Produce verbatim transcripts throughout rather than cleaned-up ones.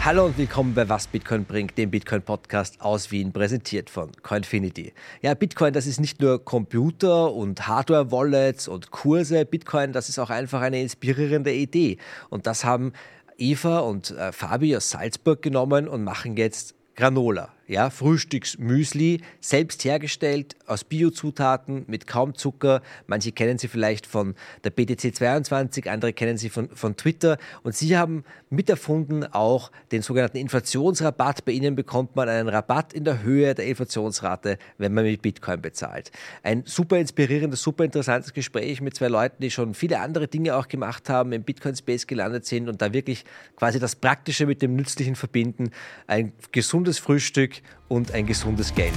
Hallo und willkommen bei Was Bitcoin bringt, dem Bitcoin-Podcast aus Wien, präsentiert von Coinfinity. Ja, Bitcoin, das ist nicht nur Computer und Hardware-Wallets und Kurse. Bitcoin, das ist auch einfach eine inspirierende Idee. Und das haben Eva und äh, Fabi aus Salzburg genommen und machen jetzt Granola, ja, Frühstücksmüsli, selbst hergestellt aus Biozutaten mit kaum Zucker. Manche kennen sie vielleicht von der B T C zweiundzwanzig, andere kennen sie von, von Twitter. Und sie haben miterfunden auch den sogenannten Inflationsrabatt. Bei ihnen bekommt man einen Rabatt in der Höhe der Inflationsrate, wenn man mit Bitcoin bezahlt. Ein super inspirierendes, super interessantes Gespräch mit zwei Leuten, die schon viele andere Dinge auch gemacht haben, im Bitcoin-Space gelandet sind und da wirklich quasi das Praktische mit dem Nützlichen verbinden. Ein gesundes Frühstück und ein gesundes Geld.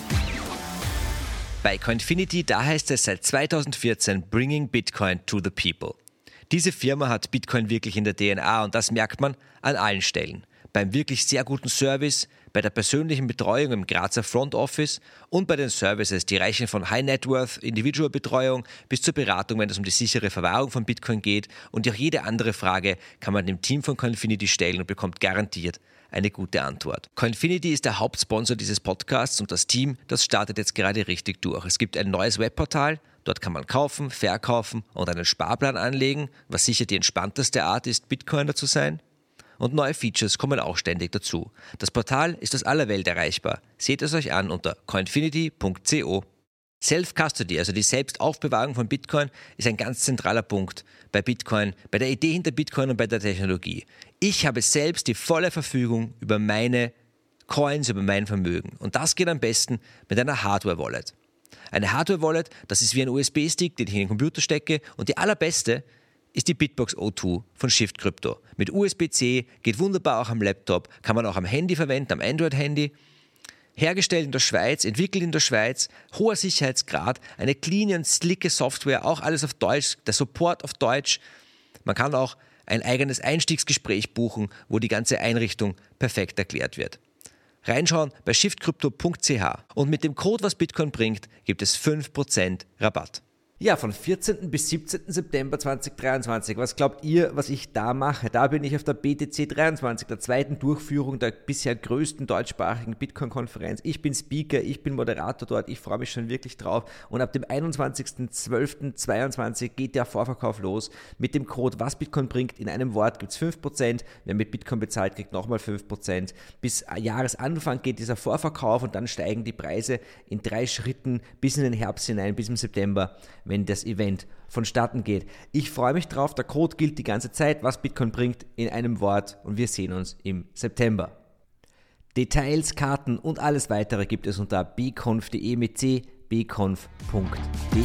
Bei Coinfinity, da heißt es seit zweitausendvierzehn Bringing Bitcoin to the People. Diese Firma hat Bitcoin wirklich in der D N A und das merkt man an allen Stellen. Beim wirklich sehr guten Service, bei der persönlichen Betreuung im Grazer Front Office und bei den Services, die reichen von High-Net-Worth Individual-Betreuung bis zur Beratung, wenn es um die sichere Verwahrung von Bitcoin geht. Und auch jede andere Frage kann man dem Team von Coinfinity stellen und bekommt garantiert eine gute Antwort. Coinfinity ist der Hauptsponsor dieses Podcasts und das Team, das startet jetzt gerade richtig durch. Es gibt ein neues Webportal, dort kann man kaufen, verkaufen und einen Sparplan anlegen, was sicher die entspannteste Art ist, Bitcoiner zu sein. Und neue Features kommen auch ständig dazu. Das Portal ist aus aller Welt erreichbar. Seht es euch an unter coinfinity punkt co. Self-Custody, also die Selbstaufbewahrung von Bitcoin, ist ein ganz zentraler Punkt bei Bitcoin, bei der Idee hinter Bitcoin und bei der Technologie. Ich habe selbst die volle Verfügung über meine Coins, über mein Vermögen. Und das geht am besten mit einer Hardware-Wallet. Eine Hardware-Wallet, das ist wie ein U S B-Stick, den ich in den Computer stecke. Und die allerbeste ist die Bitbox O zwei von Shift Crypto. Mit U S B C, geht wunderbar auch am Laptop, kann man auch am Handy verwenden, am Android-Handy. Hergestellt in der Schweiz, entwickelt in der Schweiz, hoher Sicherheitsgrad, eine clean und slicke Software, auch alles auf Deutsch, der Support auf Deutsch. Man kann auch ein eigenes Einstiegsgespräch buchen, wo die ganze Einrichtung perfekt erklärt wird. Reinschauen bei shift crypto punkt c h und mit dem Code, was Bitcoin bringt, gibt es fünf Prozent Rabatt. Ja, von vierzehnten bis siebzehnten September zweitausenddreiundzwanzig. Was glaubt ihr, was ich da mache? Da bin ich auf der B T C dreiundzwanzig, der zweiten Durchführung der bisher größten deutschsprachigen Bitcoin-Konferenz. Ich bin Speaker, ich bin Moderator dort, ich freue mich schon wirklich drauf. Und ab dem einundzwanzigsten zwölften zweiundzwanzig geht der Vorverkauf los. Mit dem Code, was Bitcoin bringt, in einem Wort gibt es fünf Prozent. Wer mit Bitcoin bezahlt, kriegt nochmal fünf Prozent. Bis Jahresanfang geht dieser Vorverkauf und dann steigen die Preise in drei Schritten bis in den Herbst hinein, bis im September, wenn das Event vonstatten geht. Ich freue mich drauf, der Code gilt die ganze Zeit, was Bitcoin bringt, in einem Wort und wir sehen uns im September. Details, Karten und alles weitere gibt es unter bconf punkt de mit c, bconf punkt de.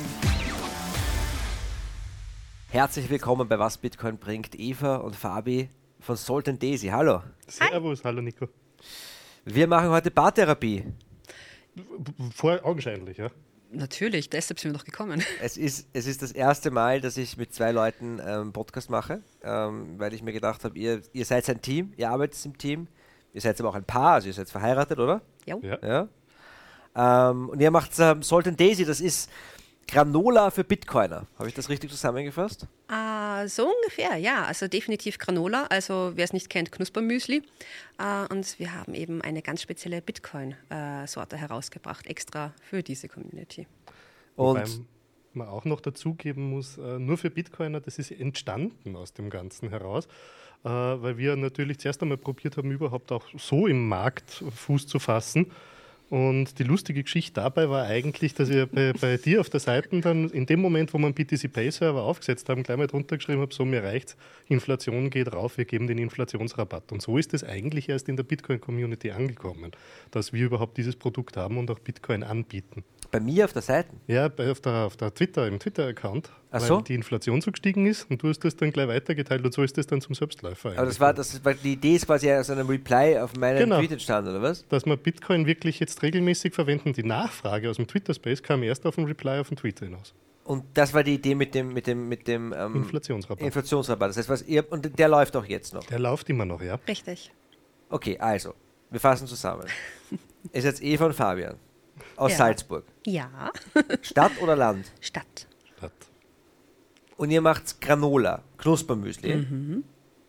Herzlich willkommen bei Was Bitcoin bringt, Eva und Fabi von Salt and Daisy. Hallo. Servus, hallo Nico. Wir machen heute Paartherapie. Vor, augenscheinlich, ja. Natürlich, deshalb sind wir noch gekommen. Es ist, es ist das erste Mal, dass ich mit zwei Leuten ähm, Podcast mache, ähm, weil ich mir gedacht habe, ihr, ihr seid ein Team, ihr arbeitet im Team, ihr seid aber auch ein Paar, also ihr seid verheiratet, oder? Jo. Ja. Ja. Ähm, und ihr macht ähm, Salt and Daisy, das ist Granola für Bitcoiner. Habe ich das richtig zusammengefasst? Uh, so ungefähr, ja. Also definitiv Granola, also wer es nicht kennt, Knuspermüsli. Uh, und wir haben eben eine ganz spezielle Bitcoin-Sorte uh, herausgebracht, extra für diese Community. Und wobei man auch noch dazugeben muss, uh, nur für Bitcoiner, das ist entstanden aus dem Ganzen heraus, uh, weil wir natürlich zuerst einmal probiert haben, überhaupt auch so im Markt Fuß zu fassen. Und die lustige Geschichte dabei war eigentlich, dass ich bei, bei dir auf der Seite dann in dem Moment, wo wir einen B T C Pay Server aufgesetzt haben, gleich mal drunter geschrieben habe, so mir reicht's, Inflation geht rauf, wir geben den Inflationsrabatt. Und so ist es eigentlich erst in der Bitcoin-Community angekommen, dass wir überhaupt dieses Produkt haben und auch Bitcoin anbieten. Bei mir auf der Seite? Ja, bei, auf der, auf der Twitter, im Twitter-Account, Ach weil so? die Inflation so gestiegen ist und du hast das dann gleich weitergeteilt und so ist das dann zum Selbstläufer. Aber das war, das war, die Idee ist quasi aus einem Reply auf meinen genau. Tweet entstanden, oder was? Dass wir Bitcoin wirklich jetzt regelmäßig verwenden. Die Nachfrage aus dem Twitter-Space kam erst auf den Reply auf den Tweet hinaus. Und das war die Idee mit dem, mit dem, mit dem ähm, Inflationsrabatt. Inflationsrabatt. Das heißt, was ihr, und der läuft auch jetzt noch? Der läuft immer noch, ja. Richtig. Okay, also, wir fassen zusammen. Ist jetzt Eva und Fabian aus Ja. Salzburg. Ja. Stadt oder Land? Stadt. Statt. Und ihr macht Granola, Knuspermüsli. Mhm.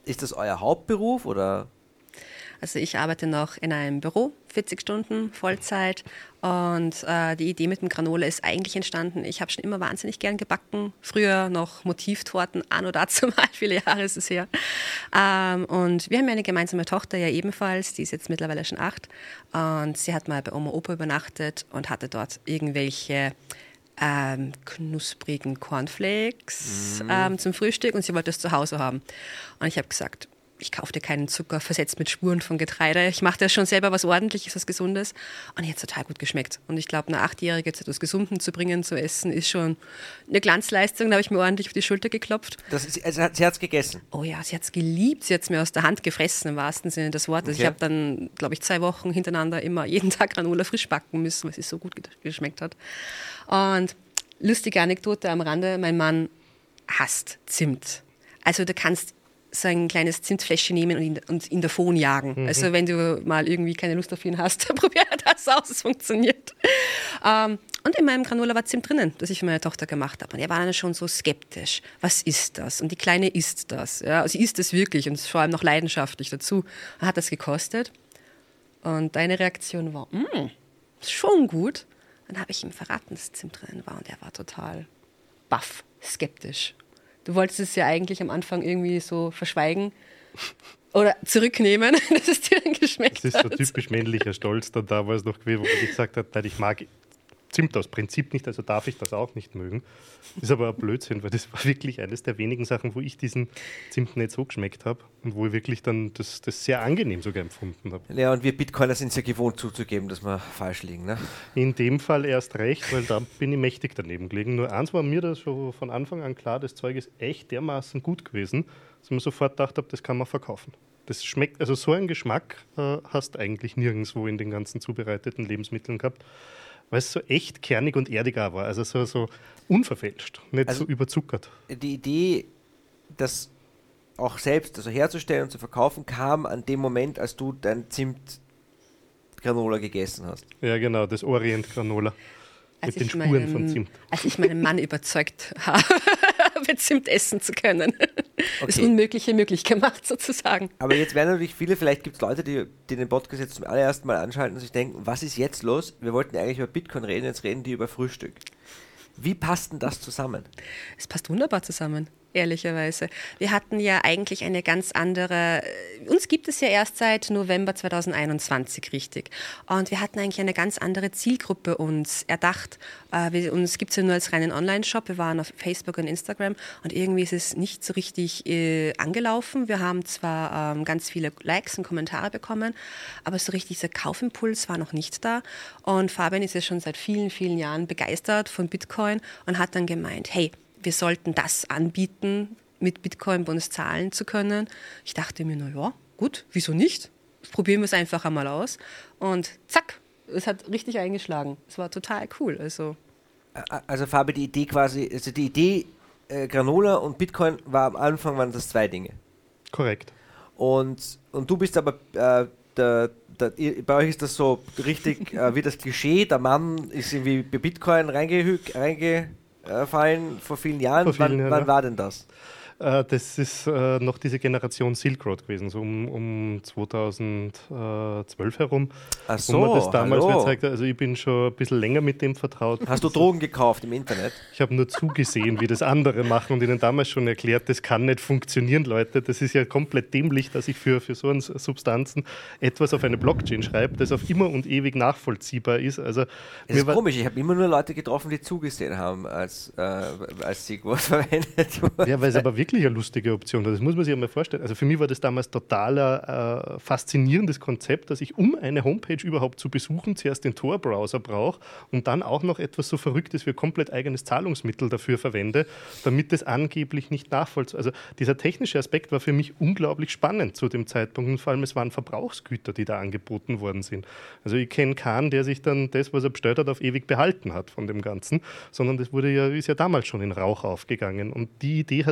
ist das euer Hauptberuf oder? Also ich arbeite noch in einem Büro, vierzig Stunden, Vollzeit. Und äh, die Idee mit dem Granola ist eigentlich entstanden. Ich habe schon immer wahnsinnig gern gebacken. Früher noch Motivtorten, anno dazu mal, viele Jahre ist es her. Ähm, und wir haben ja eine gemeinsame Tochter ja ebenfalls, die ist jetzt mittlerweile schon acht. Und sie hat mal bei Oma und Opa übernachtet und hatte dort irgendwelche ähm, knusprigen Cornflakes mhm. ähm, zum Frühstück. Und sie wollte es zu Hause haben. Und ich habe gesagt, ich kaufe dir keinen Zucker versetzt mit Spuren von Getreide. Ich mache dir schon selber was Ordentliches, was Gesundes. Und die hat total gut geschmeckt. Und ich glaube, eine Achtjährige zu etwas Gesunden zu bringen, zu essen, ist schon eine Glanzleistung. Da habe ich mir ordentlich auf die Schulter geklopft. Das ist, also sie hat es gegessen? Oh ja, sie hat es geliebt. Sie hat es mir aus der Hand gefressen, im wahrsten Sinne des Wortes. Okay. Ich habe dann, glaube ich, zwei Wochen hintereinander immer jeden Tag Granola frisch backen müssen, weil es so gut geschmeckt hat. Und lustige Anekdote am Rande, mein Mann hasst Zimt. Also du kannst so ein kleines Zimtfläschchen nehmen und ihn, und ihn davon jagen. Mhm. Also wenn du mal irgendwie keine Lust auf ihn hast, dann probier das aus, es funktioniert. Ähm, und in meinem Granola war Zimt drinnen, das ich für meine Tochter gemacht habe. Und er war dann schon so skeptisch. Was ist das? Und die Kleine isst das. Ja, sie isst es wirklich und vor allem noch leidenschaftlich dazu. Er hat das gekostet und deine Reaktion war, mm, schon gut. Dann habe ich ihm verraten, dass Zimt drinnen war und er war total baff, skeptisch. Du wolltest es ja eigentlich am Anfang irgendwie so verschweigen oder zurücknehmen, dass es dir dann geschmeckt hat. Das ist so typisch männlicher Stolz dann damals noch gewesen, wo man gesagt hat, nein, ich mag Zimt aus Prinzip nicht, also darf ich das auch nicht mögen. Das ist aber ein Blödsinn, weil das war wirklich eines der wenigen Sachen, wo ich diesen Zimt nicht so geschmeckt habe und wo ich wirklich dann das, das sehr angenehm sogar empfunden habe. Ja, und wir Bitcoiner sind es ja gewohnt zuzugeben, dass wir falsch liegen, ne? In dem Fall erst recht, weil da bin ich mächtig daneben gelegen. Nur eins war mir das schon von Anfang an klar, das Zeug ist echt dermaßen gut gewesen, dass man sofort gedacht habe, das kann man verkaufen. Das schmeckt, also so einen Geschmack äh, hast du eigentlich nirgendwo in den ganzen zubereiteten Lebensmitteln gehabt. Weil es so echt kernig und erdig auch war, also so, so unverfälscht, nicht also so überzuckert. Die Idee, das auch selbst also herzustellen und zu verkaufen, kam an dem Moment, als du dein Zimt-Granola gegessen hast. Ja genau, das Orient-Granola mit den Spuren meinen, von Zimt. Als ich meinen Mann überzeugt habe, Zimt essen zu können. Okay. Das Unmögliche möglich gemacht sozusagen. Aber jetzt werden natürlich viele, vielleicht gibt es Leute, die, die den Podcast jetzt zum allerersten Mal anschalten und sich denken, was ist jetzt los? Wir wollten eigentlich über Bitcoin reden, jetzt reden die über Frühstück. Wie passt denn das zusammen? Es passt wunderbar zusammen, ehrlicherweise. Wir hatten ja eigentlich eine ganz andere, uns gibt es ja erst seit November zweitausendeinundzwanzig, richtig. Und wir hatten eigentlich eine ganz andere Zielgruppe uns erdacht. Äh, wir, uns gibt es ja nur als reinen Online-Shop. Wir waren auf Facebook und Instagram und irgendwie ist es nicht so richtig äh, angelaufen. Wir haben zwar ähm, ganz viele Likes und Kommentare bekommen, aber so richtig dieser Kaufimpuls war noch nicht da. Und Fabian ist ja schon seit vielen, vielen Jahren begeistert von Bitcoin und hat dann gemeint, hey, wir sollten das anbieten, mit Bitcoin bei uns zahlen zu können. Ich dachte mir, na ja, gut, wieso nicht? Probieren wir es einfach einmal aus. Und zack, es hat richtig eingeschlagen. Es war total cool. Also, also Fabi, die Idee quasi, also die Idee äh, Granola und Bitcoin war am Anfang waren das zwei Dinge. Korrekt. Und, und du bist aber, äh, der, der, bei euch ist das so richtig äh, wie das Klischee, der Mann ist irgendwie bei Bitcoin reingehügt, reinge fallen vor vielen Jahren. Vor vielen wann, Jahren, wann war denn das? Äh, das ist äh, noch diese Generation Silk Road gewesen, so um, um zweitausendzwölf herum. Ach so, wo man das damals hallo. gezeigt hat. Also ich bin schon ein bisschen länger mit dem vertraut. Hast du Drogen gekauft im Internet? Ich habe nur zugesehen, wie das andere machen und ihnen damals schon erklärt, das kann nicht funktionieren, Leute. Das ist ja komplett dämlich, dass ich für, für so eine Substanzen etwas auf eine Blockchain schreibe, das auf immer und ewig nachvollziehbar ist. Also, das ist komisch, ich habe immer nur Leute getroffen, die zugesehen haben, als, äh, als Silk Road verwendet wurde. Ja, weil es aber wirklich eine lustige Option. Das muss man sich einmal vorstellen. Also für mich war das damals total äh, faszinierendes Konzept, dass ich, um eine Homepage überhaupt zu besuchen, zuerst den Tor-Browser brauche und dann auch noch etwas so Verrücktes wie ein komplett eigenes Zahlungsmittel dafür verwende, damit das angeblich nicht nachvollziehbar ist. Also dieser technische Aspekt war für mich unglaublich spannend zu dem Zeitpunkt und vor allem es waren Verbrauchsgüter, die da angeboten worden sind. Also ich kenne keinen, der sich dann das, was er bestellt hat, auf ewig behalten hat von dem Ganzen, sondern das wurde ja, ist ja damals schon in Rauch aufgegangen und die Idee hat mir aber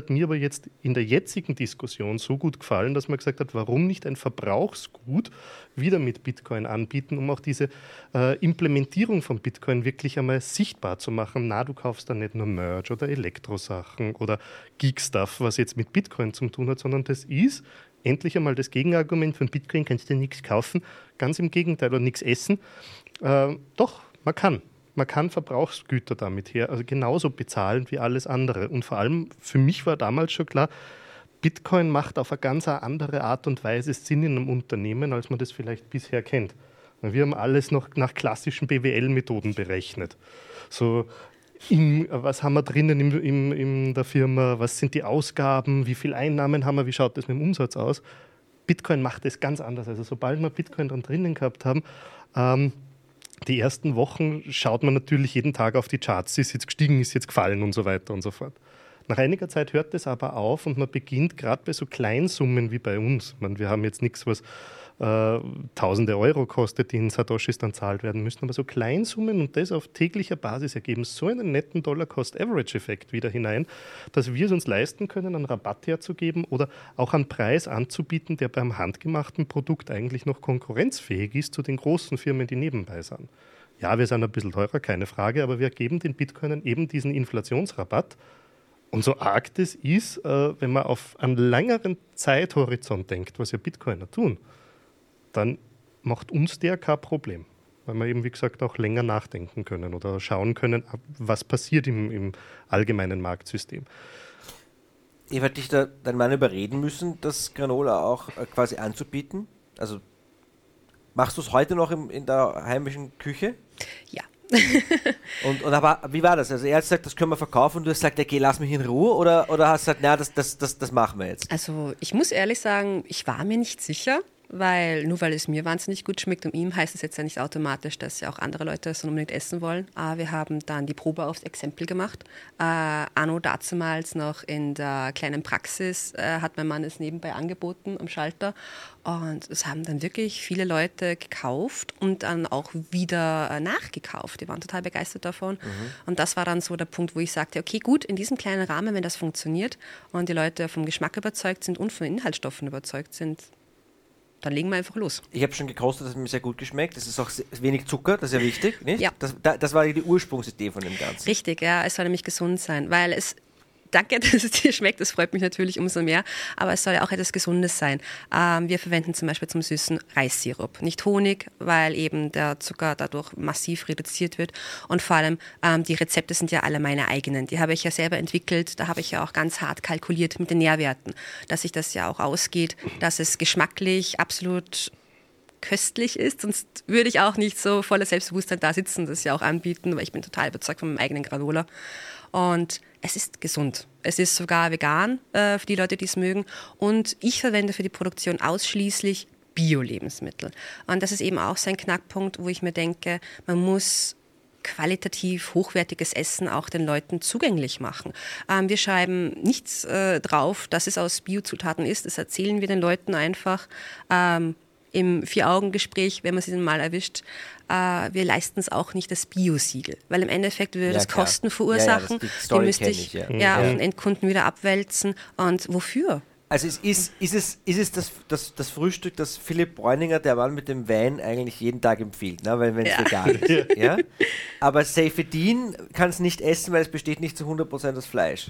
jetzt in der jetzigen Diskussion so gut gefallen, dass man gesagt hat, warum nicht ein Verbrauchsgut wieder mit Bitcoin anbieten, um auch diese äh, Implementierung von Bitcoin wirklich einmal sichtbar zu machen. Na, du kaufst da nicht nur Merch oder Elektrosachen oder Geek-Stuff, was jetzt mit Bitcoin zu tun hat, sondern das ist endlich einmal das Gegenargument von Bitcoin, kannst du nichts kaufen, ganz im Gegenteil, oder nichts essen. Äh, doch, man kann. Man kann Verbrauchsgüter damit her, also genauso bezahlen wie alles andere. Und vor allem, für mich war damals schon klar, Bitcoin macht auf eine ganz andere Art und Weise Sinn in einem Unternehmen, als man das vielleicht bisher kennt. Wir haben alles noch nach klassischen B W L-Methoden berechnet. So, im, was haben wir drinnen in, in, in der Firma, was sind die Ausgaben, wie viele Einnahmen haben wir, wie schaut das mit dem Umsatz aus? Bitcoin macht das ganz anders. Also sobald wir Bitcoin dann drinnen gehabt haben, ähm, die ersten Wochen schaut man natürlich jeden Tag auf die Charts, ist jetzt gestiegen, ist jetzt gefallen und so weiter und so fort. Nach einiger Zeit hört das aber auf und man beginnt gerade bei so Kleinsummen wie bei uns. Man, wir haben jetzt nichts, was äh, tausende Euro kostet, die in Satoshis dann zahlt werden müssen, aber so Kleinsummen und das auf täglicher Basis ergeben so einen netten Dollar-Cost-Average-Effekt wieder hinein, dass wir es uns leisten können, einen Rabatt herzugeben oder auch einen Preis anzubieten, der beim handgemachten Produkt eigentlich noch konkurrenzfähig ist zu den großen Firmen, die nebenbei sind. Ja, wir sind ein bisschen teurer, keine Frage, aber wir geben den Bitcoinern eben diesen Inflationsrabatt. Und so arg das ist, äh, wenn man auf einen längeren Zeithorizont denkt, was ja Bitcoiner tun, dann macht uns der kein Problem. Weil wir eben, wie gesagt, auch länger nachdenken können oder schauen können, was passiert im, im allgemeinen Marktsystem. Ich werde dich da deinen Mann überreden müssen, das Granola auch äh, quasi anzubieten. Also machst du es heute noch im, in der heimischen Küche? Ja. und, und aber wie war das? Also er hat gesagt, das können wir verkaufen und du hast gesagt, okay, lass mich in Ruhe oder, oder hast du gesagt, na, das, das, das, das machen wir jetzt? Also ich muss ehrlich sagen, ich war mir nicht sicher, weil nur weil es mir wahnsinnig gut schmeckt und ihm, heißt es jetzt ja nicht automatisch, dass ja auch andere Leute es unbedingt essen wollen. Aber wir haben dann die Probe aufs Exempel gemacht. Äh, anno dazumals noch in der kleinen Praxis äh, hat mein Mann es nebenbei angeboten am Schalter. Und es haben dann wirklich viele Leute gekauft und dann auch wieder äh, nachgekauft. Die waren total begeistert davon. Mhm. Und das war dann so der Punkt, wo ich sagte, okay, gut, in diesem kleinen Rahmen, wenn das funktioniert und die Leute vom Geschmack überzeugt sind und von Inhaltsstoffen überzeugt sind, dann legen wir einfach los. Ich habe schon gekostet, das hat mir sehr gut geschmeckt. Es ist auch wenig Zucker, das ist ja wichtig, nicht? Ja. Das, das war die Ursprungsidee von dem Ganzen. Richtig, ja, es soll nämlich gesund sein, weil es, danke, dass es dir schmeckt, das freut mich natürlich umso mehr, aber es soll ja auch etwas Gesundes sein. Ähm, wir verwenden zum Beispiel zum Süßen Reissirup, nicht Honig, weil eben der Zucker dadurch massiv reduziert wird und vor allem ähm, die Rezepte sind ja alle meine eigenen, die habe ich ja selber entwickelt, da habe ich ja auch ganz hart kalkuliert mit den Nährwerten, dass sich das ja auch ausgeht, dass es geschmacklich absolut köstlich ist, sonst würde ich auch nicht so voller Selbstbewusstsein da sitzen, das ja auch anbieten, weil ich bin total überzeugt von meinem eigenen Granola. Und es ist gesund. Es ist sogar vegan äh, für die Leute, die es mögen. Und ich verwende für die Produktion ausschließlich Bio-Lebensmittel. Und das ist eben auch so ein Knackpunkt, wo ich mir denke, man muss qualitativ hochwertiges Essen auch den Leuten zugänglich machen. Ähm, wir schreiben nichts äh, drauf, dass es aus Biozutaten ist. Das erzählen wir den Leuten einfach. Ähm, im Vier-Augen-Gespräch, wenn man sie dann mal erwischt, äh, wir leisten es auch nicht das Bio-Siegel, weil im Endeffekt würde ja, das klar. Kosten verursachen, ja, ja, das, die, die müsste ich, ich ja. Ja, ja. auf den Endkunden wieder abwälzen. Und wofür? Also es ist, ist es, ist es das, das, das Frühstück, das Philipp Bräuninger, der Mann mit dem Wein, eigentlich jeden Tag empfiehlt, ne? Weil wenn es ja. vegan ist. Ja? Aber Seyfedin kann es nicht essen, weil es besteht nicht zu hundert Prozent aus Fleisch.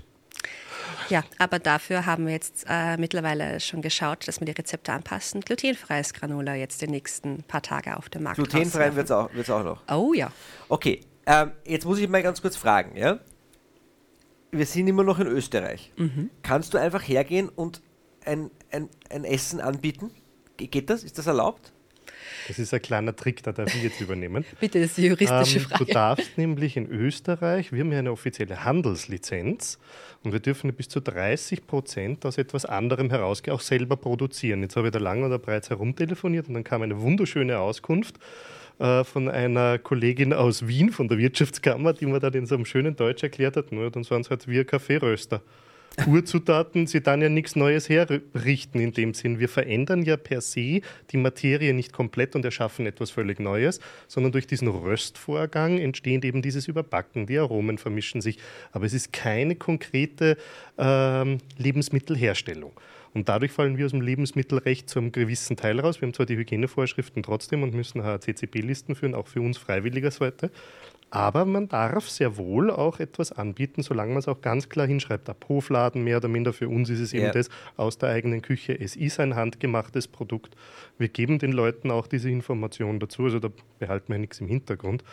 Ja, aber dafür haben wir jetzt äh, mittlerweile schon geschaut, dass wir die Rezepte anpassen. Glutenfreies Granola jetzt die nächsten paar Tage auf dem Markt. Glutenfrei wird es auch, wird's auch noch? Oh ja. Okay, ähm, jetzt muss ich mal ganz kurz fragen. Ja? Wir sind immer noch in Österreich. Mhm. Kannst du einfach hergehen und ein, ein, ein Essen anbieten? Ge- geht das? Ist das erlaubt? Das ist ein kleiner Trick, da darf ich jetzt übernehmen. Bitte, das ist die juristische ähm, Frage. Du darfst nämlich in Österreich, wir haben ja eine offizielle Handelslizenz und wir dürfen bis zu dreißig Prozent aus etwas anderem heraus auch selber produzieren. Jetzt habe ich da lang oder breit herumtelefoniert und dann kam eine wunderschöne Auskunft äh, von einer Kollegin aus Wien, von der Wirtschaftskammer, die mir dann in so einem schönen Deutsch erklärt hat, nur dann waren es halt wir Kaffeeröster. Urzutaten sie dann ja nichts Neues herrichten in dem Sinn. Wir verändern ja per se die Materie nicht komplett und erschaffen etwas völlig Neues, sondern durch diesen Röstvorgang entsteht eben dieses Überbacken, die Aromen vermischen sich. Aber es ist keine konkrete ähm, Lebensmittelherstellung. Und dadurch fallen wir aus dem Lebensmittelrecht zu einem gewissen Teil raus. Wir haben zwar die Hygienevorschriften trotzdem und müssen H A C C P-Listen führen, auch für uns freiwilliger Seite. Aber man darf sehr wohl auch etwas anbieten, solange man es auch ganz klar hinschreibt. Ab Hofladen mehr oder minder, für uns ist es eben ja. das aus der eigenen Küche. Es ist ein handgemachtes Produkt. Wir geben den Leuten auch diese Information dazu, also da behalten wir nichts im Hintergrund.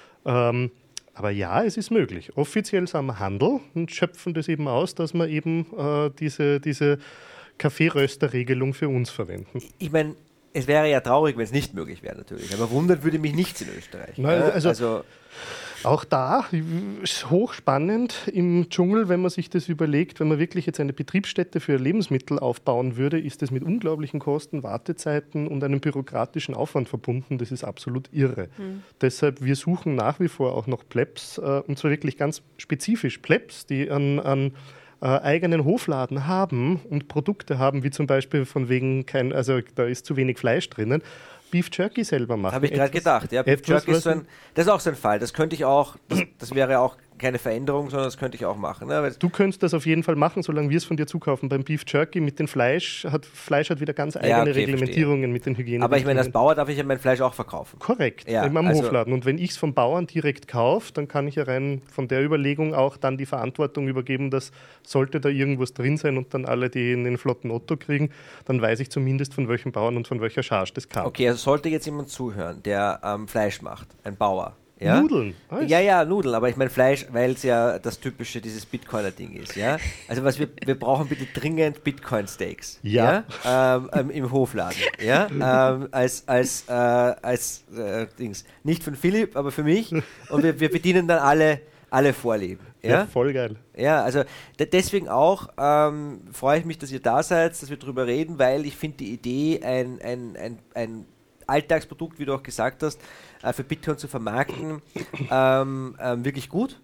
Ähm, aber ja, es ist möglich. Offiziell sind wir Handel und schöpfen das eben aus, dass wir eben äh, diese, diese Kaffeerösterregelung für uns verwenden. Ich meine, es wäre ja traurig, wenn es nicht möglich wäre natürlich. Aber wundert würde mich nichts in Österreich. Nein, ja? also, also auch da ist hochspannend im Dschungel, wenn man sich das überlegt, wenn man wirklich jetzt eine Betriebsstätte für Lebensmittel aufbauen würde, ist das mit unglaublichen Kosten, Wartezeiten und einem bürokratischen Aufwand verbunden. Das ist absolut irre. Mhm. Deshalb, wir suchen nach wie vor auch noch Plebs, äh, und zwar wirklich ganz spezifisch Plebs, die an, an Äh, eigenen Hofladen haben und Produkte haben, wie zum Beispiel von wegen kein, also da ist zu wenig Fleisch drinnen, Beef Jerky selber machen. Habe ich gerade gedacht, ja, Beef Jerky ist so ein, das ist auch so ein Fall, das könnte ich auch, das, das wäre auch keine Veränderung, sondern das könnte ich auch machen. Ne? Du könntest das auf jeden Fall machen, solange wir es von dir zukaufen. Beim Beef Jerky mit dem Fleisch hat Fleisch hat wieder ganz eigene ja, okay, Reglementierungen verstehe. Mit den Hygiene. Aber ich meine, als Bauer darf ich ja mein Fleisch auch verkaufen. Korrekt, ja, im also Hofladen. Und wenn ich es vom Bauern direkt kaufe, dann kann ich ja rein von der Überlegung auch dann die Verantwortung übergeben, dass sollte da irgendwas drin sein und dann alle, die in den flotten Otto kriegen, dann weiß ich zumindest von welchem Bauern und von welcher Charge das kam. Okay, also sollte jetzt jemand zuhören, der ähm, Fleisch macht, ein Bauer. Ja? Nudeln. Alles. Ja, ja, Nudeln, aber ich meine Fleisch, weil es ja das typische, dieses Bitcoiner-Ding ist. Ja? Also was wir, wir brauchen bitte dringend Bitcoin-Steaks. Ja. Ja? Ähm, ähm, im Hofladen. Ja? Ähm, als als, äh, als äh, Dings. Nicht von Philipp, aber für mich. Und wir, wir bedienen dann alle, alle Vorlieben. Ja? Ja, voll geil. Ja, also d- deswegen auch ähm, freue ich mich, dass ihr da seid, dass wir drüber reden, weil ich finde die Idee, ein, ein, ein, ein Alltagsprodukt, wie du auch gesagt hast, äh, für Bitcoin zu vermarkten, ähm, ähm, wirklich gut.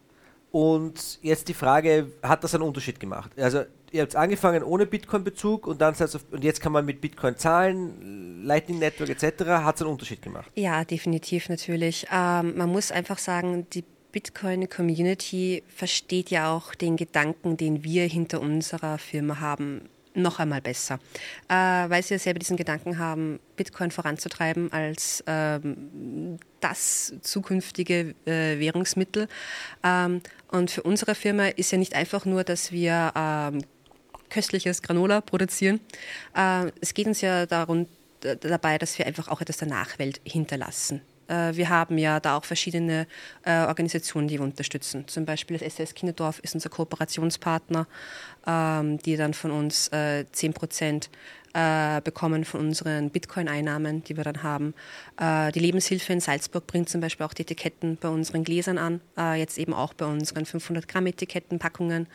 Und jetzt die Frage, hat das einen Unterschied gemacht? Also ihr habt angefangen ohne Bitcoin-Bezug und dann auf, und jetzt kann man mit Bitcoin zahlen, Lightning Network et cetera. Hat es einen Unterschied gemacht? Ja, definitiv natürlich. Ähm, man muss einfach sagen, die Bitcoin-Community versteht ja auch den Gedanken, den wir hinter unserer Firma haben, noch einmal besser, äh, weil sie ja selber diesen Gedanken haben, Bitcoin voranzutreiben als ähm, das zukünftige äh, Währungsmittel. Ähm, und für unsere Firma ist ja nicht einfach nur, dass wir ähm, köstliches Granola produzieren. Äh, es geht uns ja darum, d- dabei, dass wir einfach auch etwas der Nachwelt hinterlassen. Wir haben ja da auch verschiedene äh, Organisationen, die wir unterstützen. Zum Beispiel das S S Kinderdorf ist unser Kooperationspartner, ähm, die dann von uns äh, zehn Prozent äh, bekommen von unseren Bitcoin-Einnahmen, die wir dann haben. Äh, die Lebenshilfe in Salzburg bringt zum Beispiel auch die Etiketten bei unseren Gläsern an, äh, jetzt eben auch bei unseren fünfhundert Gramm Etikettenpackungen.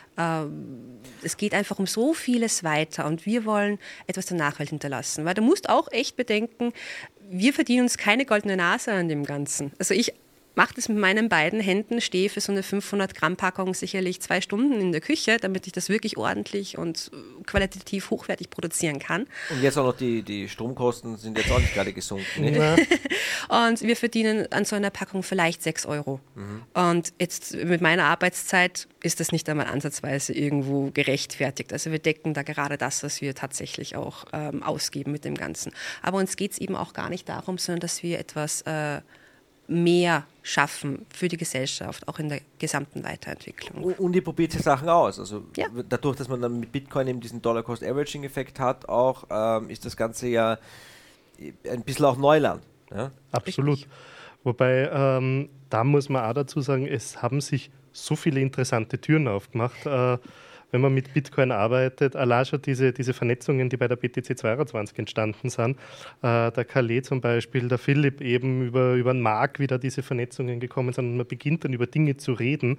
Es geht einfach um so vieles weiter und wir wollen etwas der Nachwelt hinterlassen, weil du musst auch echt bedenken, wir verdienen uns keine goldene Nase an dem Ganzen. Also ich mache das mit meinen beiden Händen, stehe für so eine fünfhundert Gramm Packung sicherlich zwei Stunden in der Küche, damit ich das wirklich ordentlich und qualitativ hochwertig produzieren kann. Und jetzt auch noch die, die Stromkosten sind jetzt auch nicht gerade gesunken. Ne? Ja. Und wir verdienen an so einer Packung vielleicht sechs Euro. Mhm. Und jetzt mit meiner Arbeitszeit ist das nicht einmal ansatzweise irgendwo gerechtfertigt. Also wir decken da gerade das, was wir tatsächlich auch ähm, ausgeben mit dem Ganzen. Aber uns geht es eben auch gar nicht darum, sondern dass wir etwas äh, mehr schaffen für die Gesellschaft, auch in der gesamten Weiterentwicklung. Und ihr probiert die Sachen aus. Also ja. Dadurch, dass man dann mit Bitcoin eben diesen Dollar-Cost-Averaging-Effekt hat, auch ähm, ist das Ganze ja ein bisschen auch Neuland. Ja? Absolut. Richtig. Wobei, ähm, da muss man auch dazu sagen, es haben sich so viele interessante Türen aufgemacht. Äh, wenn man mit Bitcoin arbeitet, allein schon diese, diese Vernetzungen, die bei der B T C zweiundzwanzig entstanden sind, äh, der Calais zum Beispiel, der Philipp eben über, über den Marc wieder diese Vernetzungen gekommen sind und man beginnt dann über Dinge zu reden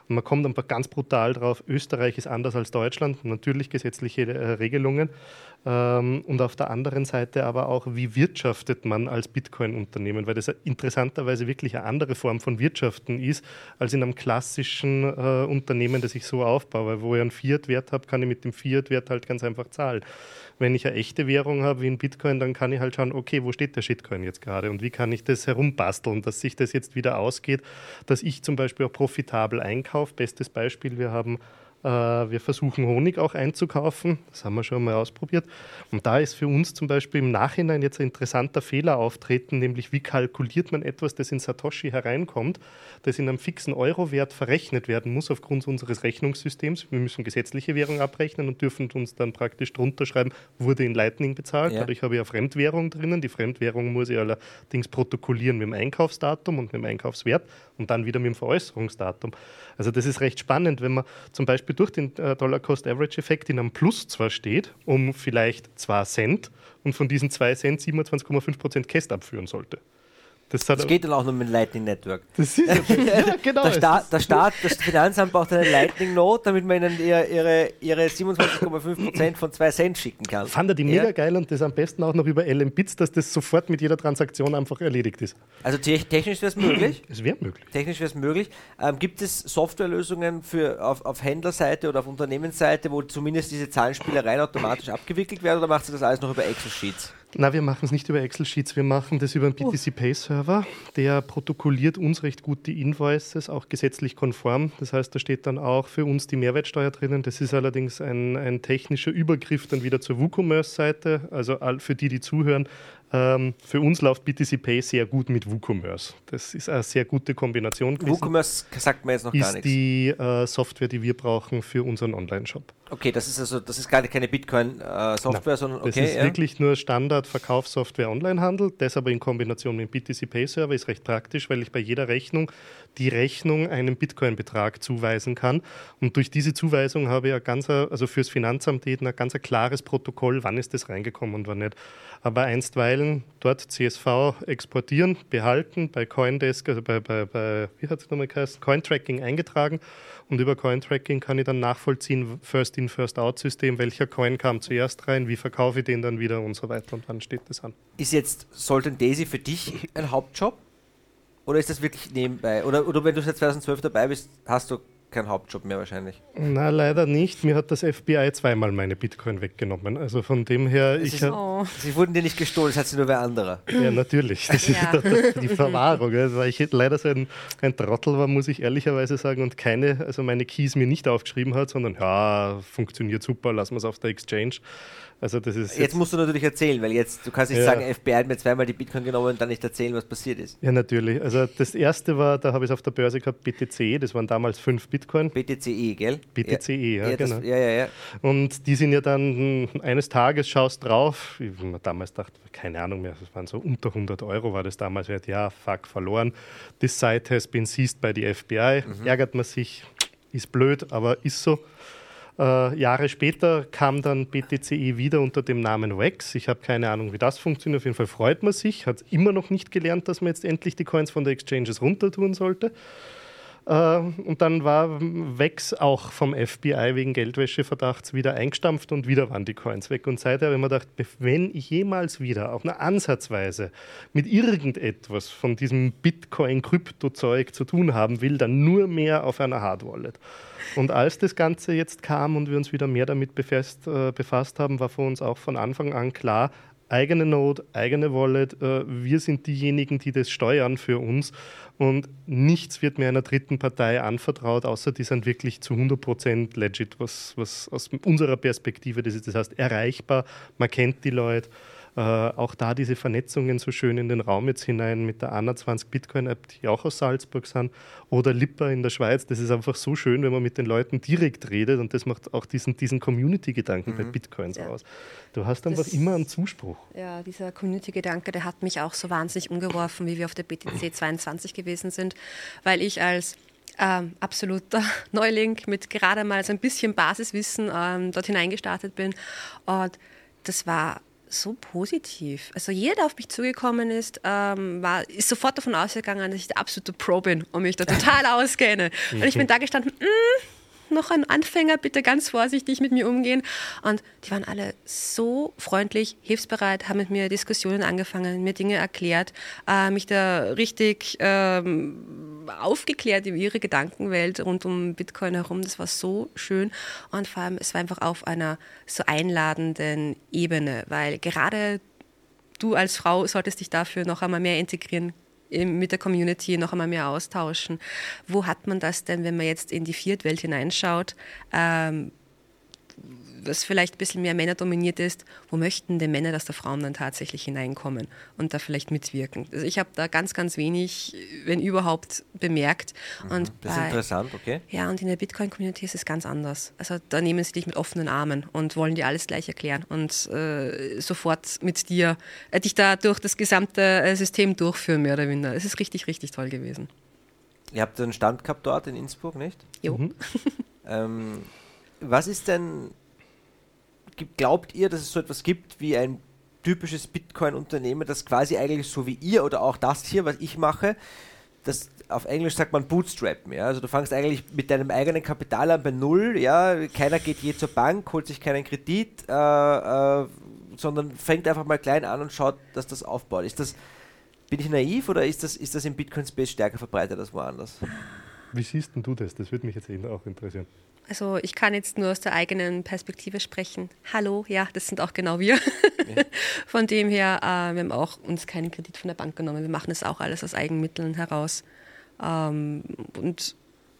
Und man kommt einfach ganz brutal drauf, Österreich ist anders als Deutschland, natürlich gesetzliche äh, Regelungen. Ähm, und auf der anderen Seite aber auch, wie wirtschaftet man als Bitcoin-Unternehmen, weil das interessanterweise wirklich eine andere Form von Wirtschaften ist, als in einem klassischen äh, Unternehmen, das ich so aufbaue. Weil wo ich einen Fiat-Wert habe, kann ich mit dem Fiat-Wert halt ganz einfach zahlen. Wenn ich eine echte Währung habe wie ein Bitcoin, dann kann ich halt schauen, okay, wo steht der Shitcoin jetzt gerade und wie kann ich das herumbasteln, dass sich das jetzt wieder ausgeht, dass ich zum Beispiel auch profitabel einkaufe. Bestes Beispiel, wir haben äh, wir versuchen Honig auch einzukaufen, das haben wir schon mal ausprobiert. Und da ist für uns zum Beispiel im Nachhinein jetzt ein interessanter Fehler auftreten, nämlich wie kalkuliert man etwas, das in Satoshi hereinkommt, das in einem fixen Euro-Wert verrechnet werden muss aufgrund unseres Rechnungssystems. Wir müssen gesetzliche Währung abrechnen und dürfen uns dann praktisch drunter schreiben, wurde in Lightning bezahlt. Ja. Dadurch habe ich eine Fremdwährung drinnen. Die Fremdwährung muss ich allerdings protokollieren mit dem Einkaufsdatum und mit dem Einkaufswert und dann wieder mit dem Veräußerungsdatum. Also das ist recht spannend, wenn man zum Beispiel durch den Dollar-Cost-Average-Effekt in einem Plus zwar steht, um vielleicht zwei Cent und von diesen zwei Cent siebenundzwanzig Komma fünf Prozent Käst abführen sollte. Das, das geht dann auch nur mit dem Lightning Network. Das ist ja, genau. Der Staat, der Staat, das Finanzamt braucht eine Lightning Note, damit man ihnen ihre, ihre siebenundzwanzig Komma fünf Prozent von zwei Cent schicken kann. Fand er die ja? mega geil und das am besten auch noch über L M Bits, dass das sofort mit jeder Transaktion einfach erledigt ist. Also te- technisch wäre es möglich? Es wäre möglich. Technisch wäre es möglich. Ähm, gibt es Softwarelösungen für, auf, auf Händlerseite oder auf Unternehmensseite, wo zumindest diese Zahlenspielereien automatisch abgewickelt werden, oder macht sie das alles noch über Excel-Sheets? Na, wir machen es nicht über Excel-Sheets, wir machen das über einen B T C Pay-Server, der protokolliert uns recht gut die Invoices, auch gesetzlich konform. Das heißt, da steht dann auch für uns die Mehrwertsteuer drinnen. Das ist allerdings ein, ein technischer Übergriff dann wieder zur WooCommerce-Seite. Also für die, die zuhören, ähm, für uns läuft B T C Pay sehr gut mit WooCommerce. Das ist eine sehr gute Kombination gewesen. WooCommerce sagt mir jetzt noch gar nichts. Ist die äh, Software, die wir brauchen für unseren Online-Shop. Okay, das ist also das ist gar keine Bitcoin-Software, äh, sondern okay. Das ist ja. wirklich nur Standard-Verkaufssoftware Onlinehandel. Das aber in Kombination mit dem B T C Pay-Server ist recht praktisch, weil ich bei jeder Rechnung die Rechnung einem Bitcoin-Betrag zuweisen kann. Und durch diese Zuweisung habe ich ein ganz, also fürs Finanzamt ein ganz ein klares Protokoll, wann ist das reingekommen und wann nicht. Aber einstweilen dort C S V exportieren, behalten, bei Coindesk, also bei, bei, bei wie hat es nochmal geheißen, Cointracking eingetragen. Und über Cointracking kann ich dann nachvollziehen, First-in, First-out-System, welcher Coin kam zuerst rein, wie verkaufe ich den dann wieder und so weiter und wann steht das an. Ist jetzt Sultan Daisy für dich ein Hauptjob? Oder ist das wirklich nebenbei? Oder, oder wenn du seit zweitausendzwölf dabei bist, hast du keinen Hauptjob mehr wahrscheinlich? Na, leider nicht. Mir hat das F B I zweimal meine Bitcoin weggenommen. Also von dem her... Ich ist, oh. Sie wurden dir nicht gestohlen, das hat sie nur wer anderer. Ja, natürlich. Das ja. ist das, die Verwahrung. Also, weil ich leider so ein, ein Trottel war, muss ich ehrlicherweise sagen, und keine, also meine Keys mir nicht aufgeschrieben hat, sondern ja, funktioniert super, lassen wir es auf der Exchange. Also das ist jetzt, jetzt musst du natürlich erzählen, weil jetzt, du kannst nicht ja. sagen, F B I hat mir zweimal die Bitcoin genommen und dann nicht erzählen, was passiert ist. Ja, natürlich. Also das erste war, da habe ich es auf der Börse gehabt, B T C E, das waren damals fünf Bitcoin. B T C E, gell? B T C E, ja, ja, ja das, genau. Ja, ja, ja. Und die sind ja dann eines Tages, schaust drauf, ich mir damals dachte, keine Ahnung mehr, das waren so unter hundert Euro war das damals wert, ja, fuck, verloren. This site has been seized by the F B I. Mhm. Ärgert man sich, ist blöd, aber ist so. Äh, Jahre später kam dann B T C E wieder unter dem Namen W A X. Ich habe keine Ahnung, wie das funktioniert. Auf jeden Fall freut man sich. Hat immer noch nicht gelernt, dass man jetzt endlich die Coins von der Exchanges runter tun sollte. Äh, und dann war W A X auch vom F B I wegen Geldwäscheverdachts wieder eingestampft und wieder waren die Coins weg. Und seither habe ich mir gedacht, wenn ich jemals wieder auf eine Ansatzweise mit irgendetwas von diesem Bitcoin-Krypto-Zeug zu tun haben will, dann nur mehr auf einer Hard-Wallet. Und als das Ganze jetzt kam und wir uns wieder mehr damit befasst, äh, befasst haben, war für uns auch von Anfang an klar, eigene Node, eigene Wallet, äh, wir sind diejenigen, die das steuern für uns und nichts wird mir einer dritten Partei anvertraut, außer die sind wirklich zu hundert Prozent legit, was, was aus unserer Perspektive das ist. Das heißt, erreichbar, man kennt die Leute. Äh, auch da diese Vernetzungen so schön in den Raum jetzt hinein mit der Anna zwanzig Bitcoin-App, die auch aus Salzburg sind, oder Lippa in der Schweiz. Das ist einfach so schön, wenn man mit den Leuten direkt redet und das macht auch diesen, diesen Community-Gedanken mhm. bei Bitcoins ja. aus. Du hast einfach das, immer einen Zuspruch. Ja, dieser Community-Gedanke, der hat mich auch so wahnsinnig umgeworfen, wie wir auf der B T C zweiundzwanzig gewesen sind, weil ich als Ähm, absoluter Neuling mit gerade mal so ein bisschen Basiswissen ähm, dort hineingestartet bin. Und das war so positiv. Also jeder, der auf mich zugekommen ist, ähm, war, ist sofort davon ausgegangen, dass ich der absolute Pro bin und mich da total auskenne. Und ich bin da gestanden, mm, noch ein Anfänger, bitte ganz vorsichtig mit mir umgehen. Und die waren alle so freundlich, hilfsbereit, haben mit mir Diskussionen angefangen, mir Dinge erklärt, äh, mich da richtig ähm, aufgeklärt über ihre Gedankenwelt rund um Bitcoin herum. Das war so schön und vor allem, es war einfach auf einer so einladenden Ebene, weil gerade du als Frau solltest dich dafür noch einmal mehr integrieren, mit der Community noch einmal mehr austauschen. Wo hat man das denn, wenn man jetzt in die Fiat-Welt hineinschaut, ähm, was vielleicht ein bisschen mehr Männer dominiert ist, wo möchten denn Männer, dass da Frauen dann tatsächlich hineinkommen und da vielleicht mitwirken? Also ich habe da ganz, ganz wenig, wenn überhaupt, bemerkt. Mhm, und das ist bei, interessant, okay. Ja, und in der Bitcoin-Community ist es ganz anders. Also da nehmen sie dich mit offenen Armen und wollen dir alles gleich erklären und äh, sofort mit dir, äh, dich da durch das gesamte äh, System durchführen, mehr oder minder. Es ist richtig, richtig toll gewesen. Ihr habt einen Stand gehabt dort in Innsbruck, nicht? Jo. Mhm. ähm, was ist denn, glaubt ihr, dass es so etwas gibt wie ein typisches Bitcoin-Unternehmen, das quasi eigentlich so wie ihr oder auch das hier, was ich mache, das auf Englisch sagt man Bootstrappen, ja, also du fängst eigentlich mit deinem eigenen Kapital an bei Null, ja, keiner geht je zur Bank, holt sich keinen Kredit, äh, äh, sondern fängt einfach mal klein an und schaut, dass das aufbaut. Ist das, bin ich naiv oder ist das, ist das im Bitcoin-Space stärker verbreitet als woanders? Wie siehst denn du das? Das würde mich jetzt eben auch interessieren. Also ich kann jetzt nur aus der eigenen Perspektive sprechen. Hallo, ja, das sind auch genau wir. Ja. Von dem her, äh, wir haben auch uns keinen Kredit von der Bank genommen. Wir machen das auch alles aus Eigenmitteln heraus. Ähm, und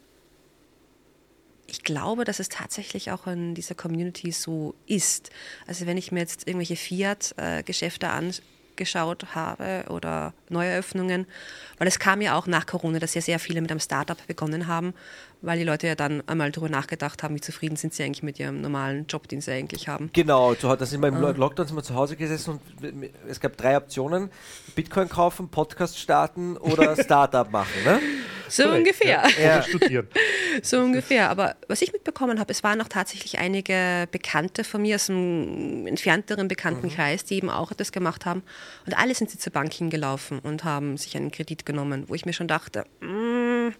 ich glaube, dass es tatsächlich auch in dieser Community so ist. Also wenn ich mir jetzt irgendwelche Fiat-Geschäfte angeschaut habe oder Neueröffnungen, weil es kam ja auch nach Corona, dass ja sehr viele mit einem Startup begonnen haben, weil die Leute ja dann einmal darüber nachgedacht haben, wie zufrieden sind sie eigentlich mit ihrem normalen Job, den sie eigentlich haben. Genau, da sind wir im ah. Lockdown sind wir zu Hause gesessen und es gab drei Optionen: Bitcoin kaufen, Podcast starten oder Startup machen, ne? So Correct, ungefähr. Ja, ja. Studieren. So ungefähr. Aber was ich mitbekommen habe, es waren auch tatsächlich einige Bekannte von mir aus einem entfernteren Bekanntenkreis, mhm. die eben auch das gemacht haben. Und alle sind sie zur Bank hingelaufen und haben sich einen Kredit genommen, wo ich mir schon dachte, mm,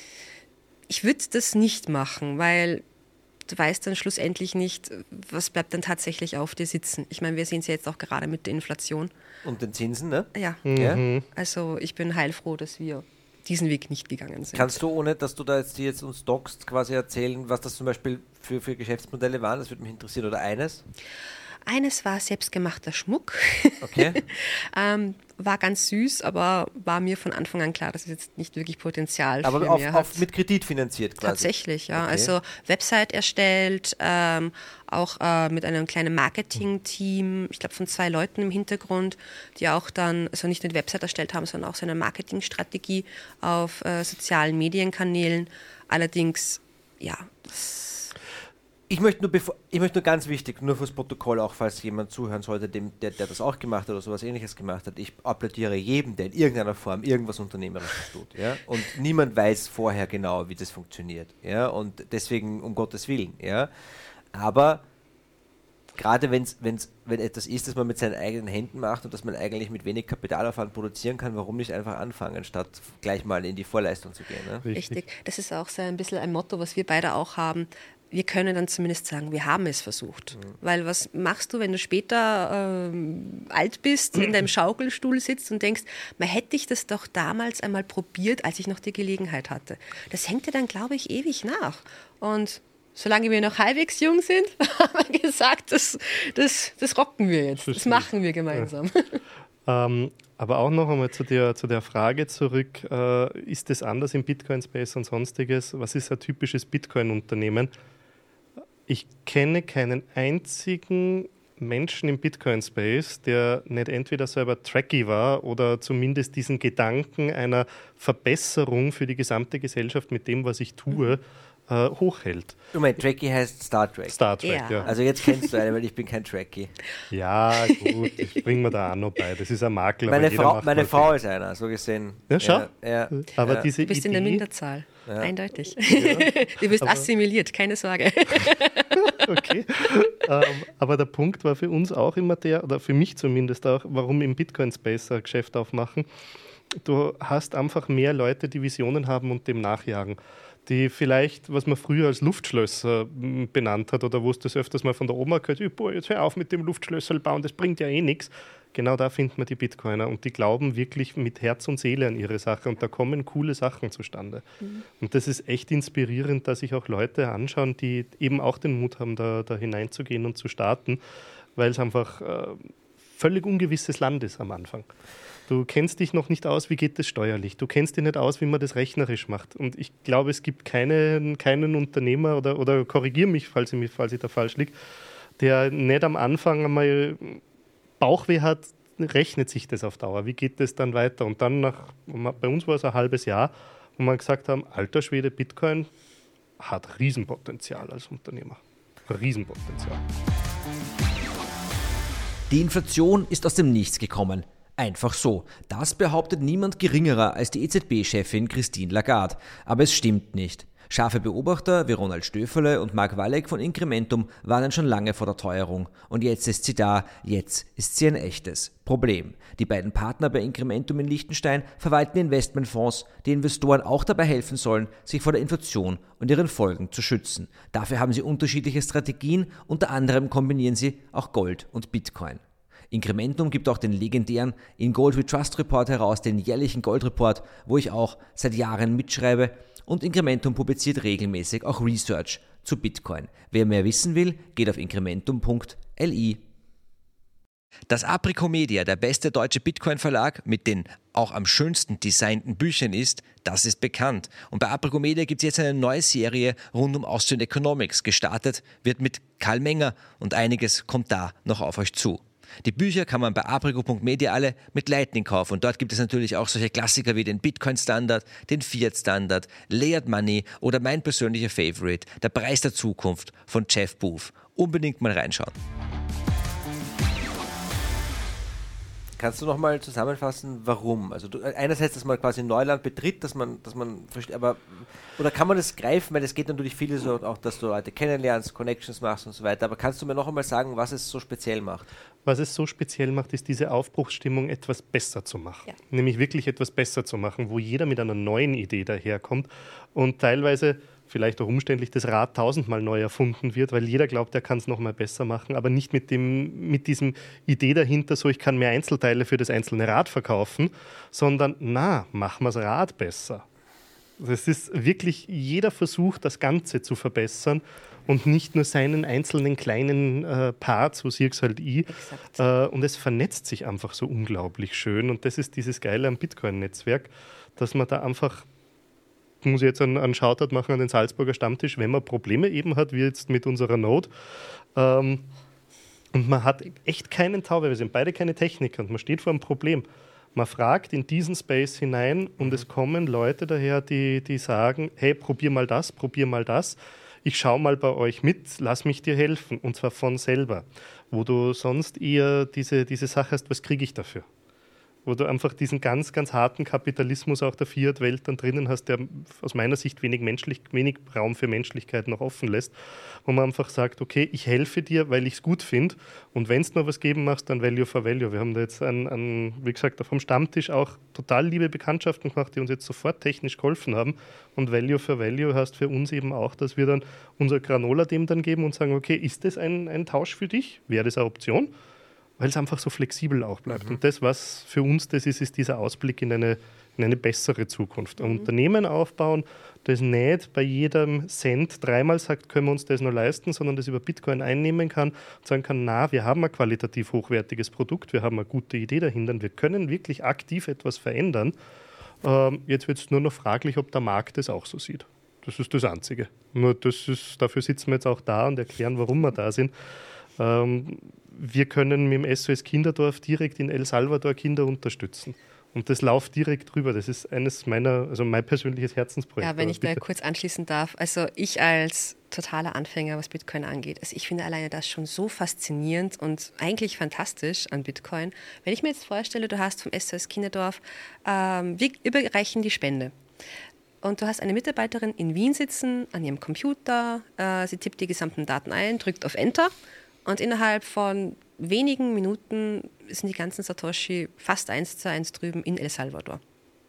ich würde das nicht machen, weil du weißt dann schlussendlich nicht, was bleibt dann tatsächlich auf dir sitzen. Ich meine, wir sehen es ja jetzt auch gerade mit der Inflation. Und den Zinsen, ne? Ja. Mhm. Also ich bin heilfroh, dass wir diesen Weg nicht gegangen sind. Kannst du, ohne dass du da jetzt, die jetzt uns dockst, quasi erzählen, was das zum Beispiel für, für Geschäftsmodelle waren? Das würde mich interessieren. Oder eines? Eines war selbstgemachter Schmuck. Okay. ähm, war ganz süß, aber war mir von Anfang an klar, dass es jetzt nicht wirklich Potenzial aber für auf, mehr auf hat. mit Kredit finanziert quasi? Tatsächlich, ja. Okay. Also Website erstellt, ähm, auch äh, mit einem kleinen Marketing-Team, ich glaube von zwei Leuten im Hintergrund, die auch dann, also nicht nur die Website erstellt haben, sondern auch so eine Marketingstrategie auf äh, sozialen Medienkanälen. Allerdings, ja, das Ich möchte, nur bevor, ich möchte nur ganz wichtig, nur fürs Protokoll, auch falls jemand zuhören sollte, dem, der, der das auch gemacht hat oder sowas Ähnliches gemacht hat, ich applaudiere jedem, der in irgendeiner Form irgendwas Unternehmerisches tut. Ja? Und niemand weiß vorher genau, wie das funktioniert. Ja? Und deswegen, um Gottes Willen. Ja? Aber gerade wenn's, wenn's, wenn etwas ist, das man mit seinen eigenen Händen macht und das man eigentlich mit wenig Kapitalaufwand produzieren kann, warum nicht einfach anfangen, statt gleich mal in die Vorleistung zu gehen? Ne? Richtig. Das ist auch so ein bisschen ein Motto, was wir beide auch haben. Wir können dann zumindest sagen, wir haben es versucht. Mhm. Weil was machst du, wenn du später ähm, alt bist, in deinem Schaukelstuhl sitzt und denkst, man hätte ich das doch damals einmal probiert, als ich noch die Gelegenheit hatte. Das hängt dir dann, glaube ich, ewig nach. Und solange wir noch halbwegs jung sind, haben wir gesagt, das, das, das rocken wir jetzt, das machen wir gemeinsam. Ja. ähm, aber auch noch einmal zu der, zu der Frage zurück, äh, ist es anders im Bitcoin-Space und sonstiges? Was ist ein typisches Bitcoin-Unternehmen? Ich kenne keinen einzigen Menschen im Bitcoin-Space, der nicht entweder selber tracky war oder zumindest diesen Gedanken einer Verbesserung für die gesamte Gesellschaft mit dem, was ich tue, äh, hochhält. Moment, Trekkie heißt Star Trek. Star Trek, Ja. ja. Also jetzt kennst du eine, weil ich bin kein Trekkie. Ja, gut, ich bringe mir da auch noch bei. Das ist ein Makel. Meine, aber jeder Frau, macht meine mal Frau ist einer, so gesehen. Ja, schau. Ja, ja, Aber ja. diese Du bist in der Idee, Minderzahl. Ja. Eindeutig. Du wirst Aber- assimiliert, keine Sorge. okay. ähm, aber der Punkt war für uns auch immer der, oder für mich zumindest auch, warum im Bitcoin-Space ein Geschäft aufmachen. Du hast einfach mehr Leute, die Visionen haben und dem nachjagen. Die vielleicht, was man früher als Luftschlösser m, benannt hat, oder wo es das öfters mal von der Oma gehört, "Ja, boah, jetzt hör auf mit dem Luftschlösser bauen, das bringt ja eh nichts." Genau da findet man die Bitcoiner und die glauben wirklich mit Herz und Seele an ihre Sache und da kommen coole Sachen zustande. Mhm. Und das ist echt inspirierend, dass sich auch Leute anschauen, die eben auch den Mut haben, da, da hineinzugehen und zu starten, weil es einfach äh, völlig ungewisses Land ist am Anfang. Du kennst dich noch nicht aus, wie geht das steuerlich. Du kennst dich nicht aus, wie man das rechnerisch macht. Und ich glaube, es gibt keinen, keinen Unternehmer, oder, oder korrigiere mich, falls ich, mich, falls ich da falsch liege, der nicht am Anfang einmal Bauchweh hat, rechnet sich das auf Dauer. Wie geht das dann weiter? Und dann nach, bei uns war es ein halbes Jahr, wo wir gesagt haben, alter Schwede, Bitcoin hat Riesenpotenzial als Unternehmer. Riesenpotenzial. Die Inflation ist aus dem Nichts gekommen. Einfach so. Das behauptet niemand geringerer als die E Z B-Chefin Christine Lagarde. Aber es stimmt nicht. Scharfe Beobachter wie Ronald Stöferle und Mark Walleck von Incrementum warnen schon lange vor der Teuerung. Und jetzt ist sie da, jetzt ist sie ein echtes Problem. Die beiden Partner bei Incrementum in Liechtenstein verwalten Investmentfonds, die Investoren auch dabei helfen sollen, sich vor der Inflation und ihren Folgen zu schützen. Dafür haben sie unterschiedliche Strategien, unter anderem kombinieren sie auch Gold und Bitcoin. Incrementum gibt auch den legendären In Gold We Trust Report heraus, den jährlichen Goldreport, wo ich auch seit Jahren mitschreibe, und Incrementum publiziert regelmäßig auch Research zu Bitcoin. Wer mehr wissen will, geht auf incrementum punkt l i. Dass Apricomedia der beste deutsche Bitcoin-Verlag mit den auch am schönsten designten Büchern ist, das ist bekannt. Und bei Apricomedia gibt es jetzt eine neue Serie rund um Austrian Economics. Gestartet wird mit Karl Menger und einiges kommt da noch auf euch zu. Die Bücher kann man bei aprico punkt media alle mit Lightning kaufen und dort gibt es natürlich auch solche Klassiker wie den Bitcoin-Standard, den Fiat-Standard, Layered Money oder mein persönlicher Favorite, der Preis der Zukunft von Jeff Booth. Unbedingt mal reinschauen. Kannst du nochmal zusammenfassen, warum? Also du, einerseits, dass man quasi Neuland betritt, dass man, dass man versteht, aber oder kann man das greifen, weil es geht natürlich viele so, auch dass du Leute kennenlernst, Connections machst und so weiter, aber kannst du mir noch einmal sagen, was es so speziell macht? Was es so speziell macht, ist diese Aufbruchsstimmung, etwas besser zu machen. Ja. Nämlich wirklich etwas besser zu machen, wo jeder mit einer neuen Idee daherkommt und teilweise vielleicht auch umständlich das Rad tausendmal neu erfunden wird, weil jeder glaubt, er kann es nochmal besser machen, aber nicht mit dem, mit diesem Idee dahinter, so ich kann mehr Einzelteile für das einzelne Rad verkaufen, sondern na, machen wir das Rad besser. Das ist wirklich jeder Versuch, das Ganze zu verbessern und nicht nur seinen einzelnen kleinen äh, Part, so sehe ich es halt ich. Äh, und es vernetzt sich einfach so unglaublich schön und das ist dieses Geile am Bitcoin-Netzwerk, dass man da einfach, muss ich jetzt einen, einen Shoutout machen an den Salzburger Stammtisch, wenn man Probleme eben hat, wie jetzt mit unserer Node, ähm, und man hat echt keinen Tau, weil wir sind beide keine Techniker und man steht vor einem Problem. Man fragt in diesen Space hinein und mhm. es kommen Leute daher, die, die sagen, hey, probier mal das, probier mal das. Ich schaue mal bei euch mit, lass mich dir helfen. Und zwar von selber. Wo du sonst eher diese, diese Sache hast, was kriege ich dafür? Wo du einfach diesen ganz, ganz harten Kapitalismus auch der Fiat-Welt dann drinnen hast, der aus meiner Sicht wenig, menschlich, wenig Raum für Menschlichkeit noch offen lässt, wo man einfach sagt, okay, ich helfe dir, weil ich es gut finde und wenn es noch was geben machst, dann Value for Value. Wir haben da jetzt, an, an, wie gesagt, vom Stammtisch auch total liebe Bekanntschaften gemacht, die uns jetzt sofort technisch geholfen haben und Value for Value heißt für uns eben auch, dass wir dann unser Granola dem dann geben und sagen, okay, ist das ein, ein Tausch für dich? Wäre das eine Option? Weil es einfach so flexibel auch bleibt. Mhm. Und das, was für uns das ist, ist dieser Ausblick in eine, in eine bessere Zukunft. Ein mhm. Unternehmen aufbauen, das nicht bei jedem Cent dreimal sagt, können wir uns das noch leisten, sondern das über Bitcoin einnehmen kann und sagen kann, na, wir haben ein qualitativ hochwertiges Produkt, wir haben eine gute Idee dahinter, wir können wirklich aktiv etwas verändern. Ähm, jetzt wird es nur noch fraglich, ob der Markt das auch so sieht. Das ist das Einzige. Nur das ist, dafür sitzen wir jetzt auch da und erklären, warum wir da sind. Ähm, wir können mit dem S O S Kinderdorf direkt in El Salvador Kinder unterstützen. Und das läuft direkt drüber. Das ist eines meiner, also mein persönliches Herzensprojekt. Ja, wenn ich da bitte. kurz anschließen darf. Also ich als totaler Anfänger, was Bitcoin angeht, also ich finde alleine das schon so faszinierend und eigentlich fantastisch an Bitcoin. Wenn ich mir jetzt vorstelle, du hast vom S O S Kinderdorf, ähm, wir überreichen die Spende. Und du hast eine Mitarbeiterin in Wien sitzen, an ihrem Computer, äh, sie tippt die gesamten Daten ein, drückt auf Enter und innerhalb von wenigen Minuten sind die ganzen Satoshi fast eins zu eins drüben in El Salvador.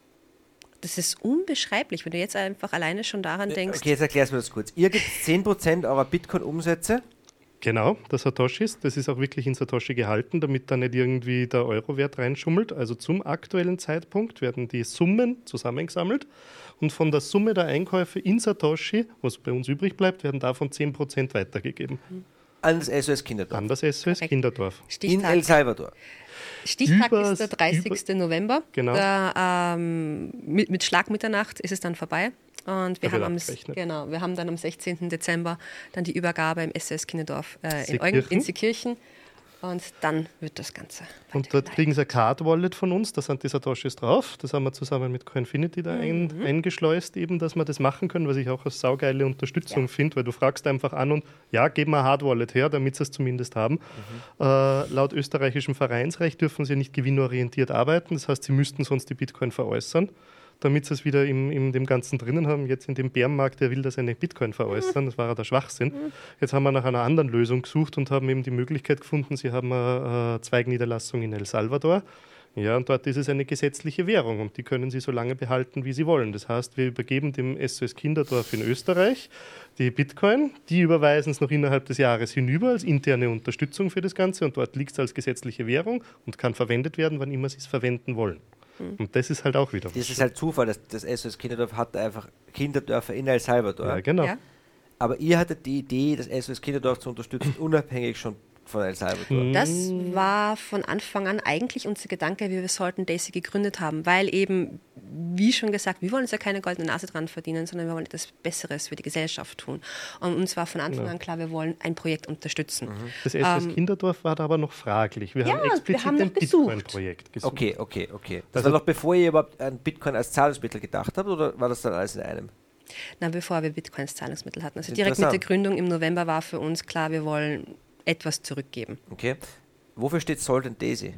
Das ist unbeschreiblich, wenn du jetzt einfach alleine schon daran denkst. Okay, jetzt erklärst du mir das kurz. Ihr gebt zehn Prozent eurer Bitcoin-Umsätze. Genau, der Satoshis, das ist auch wirklich in Satoshi gehalten, damit da nicht irgendwie der Eurowert reinschummelt. Also zum aktuellen Zeitpunkt werden die Summen zusammengesammelt und von der Summe der Einkäufe in Satoshi, was bei uns übrig bleibt, werden davon zehn Prozent weitergegeben. An das S O S Kinderdorf. An das S O S Kinderdorf. In Stichtag, El Salvador. Stichtag Übers- ist der dreißigsten November. Genau. Da, ähm, mit, mit Schlag Mitternacht ist es dann vorbei. Und wir Da haben, wird am, abgerechnet. genau, wir haben dann am sechzehnten Dezember dann die Übergabe im S O S Kinderdorf äh, in, Eugen, Seekirchen. in Seekirchen. Und dann wird das Ganze Und dort weitergeleitet. kriegen sie ein Card-Wallet von uns, da sind die Satoshis drauf. Das haben wir zusammen mit Coinfinity da ein, eingeschleust, eben, dass wir das machen können, was ich auch als saugeile Unterstützung Ja. finde, weil du fragst einfach an und ja, gib mal ein Hard-Wallet her, damit sie es zumindest haben. Äh, laut österreichischem Vereinsrecht dürfen sie nicht gewinnorientiert arbeiten, das heißt, sie müssten sonst die Bitcoin veräußern, damit sie es wieder in, in dem Ganzen drinnen haben. Jetzt in dem Bärenmarkt, der will da seine Bitcoin veräußern, das war ja der Schwachsinn. Jetzt haben wir nach einer anderen Lösung gesucht und haben eben die Möglichkeit gefunden, sie haben eine, eine Zweigniederlassung in El Salvador. Ja, und dort ist es eine gesetzliche Währung und die können sie so lange behalten, wie sie wollen. Das heißt, wir übergeben dem S O S Kinderdorf in Österreich die Bitcoin, die überweisen es noch innerhalb des Jahres hinüber als interne Unterstützung für das Ganze und dort liegt es als gesetzliche Währung und kann verwendet werden, wann immer sie es verwenden wollen. Und das ist halt auch wieder Das ist halt Zufall, dass das S O S Kinderdorf hat einfach Kinderdörfer in El Salvador. ja, genau. Ja? Aber ihr hattet die Idee, das S O S Kinderdorf zu unterstützen, unabhängig schon von El Salvador. Das war von Anfang an eigentlich unser Gedanke, wie wir Salt and Daisy gegründet haben, weil eben, wie schon gesagt, wir wollen uns ja keine goldene Nase dran verdienen, sondern wir wollen etwas Besseres für die Gesellschaft tun. Und uns war von Anfang Ja. an klar, wir wollen ein Projekt unterstützen. Das S O S Ähm, Kinderdorf war da aber noch fraglich. Wir ja, haben wir explizit haben ein noch gesucht. Bitcoin-Projekt gesucht. Okay, okay, okay. Das Also- war noch bevor ihr überhaupt an Bitcoin als Zahlungsmittel gedacht habt, oder war das dann alles in einem? Na, bevor wir Bitcoin als Zahlungsmittel hatten. Also direkt mit Interessant. der Gründung im November war für uns klar, wir wollen etwas zurückgeben. Okay. Wofür steht Salt and Daisy?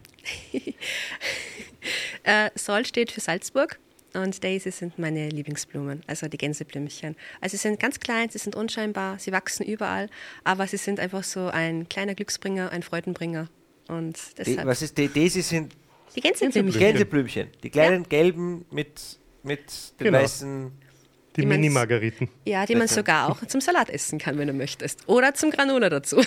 Äh, Salt steht für Salzburg und Daisy sind meine Lieblingsblumen, also die Gänseblümchen. Also sie sind ganz klein, sie sind unscheinbar, sie wachsen überall, aber sie sind einfach so ein kleiner Glücksbringer, ein Freudenbringer. Und Die, deshalb was ist die? Daisy sind die Gänseblümchen. Gänseblümchen. Die kleinen gelben mit, mit den Genau. weißen. Die Ich mein's- Mini-Margariten. Ja, die man Bitte. sogar auch zum Salat essen kann, wenn du möchtest. Oder zum Granola dazu.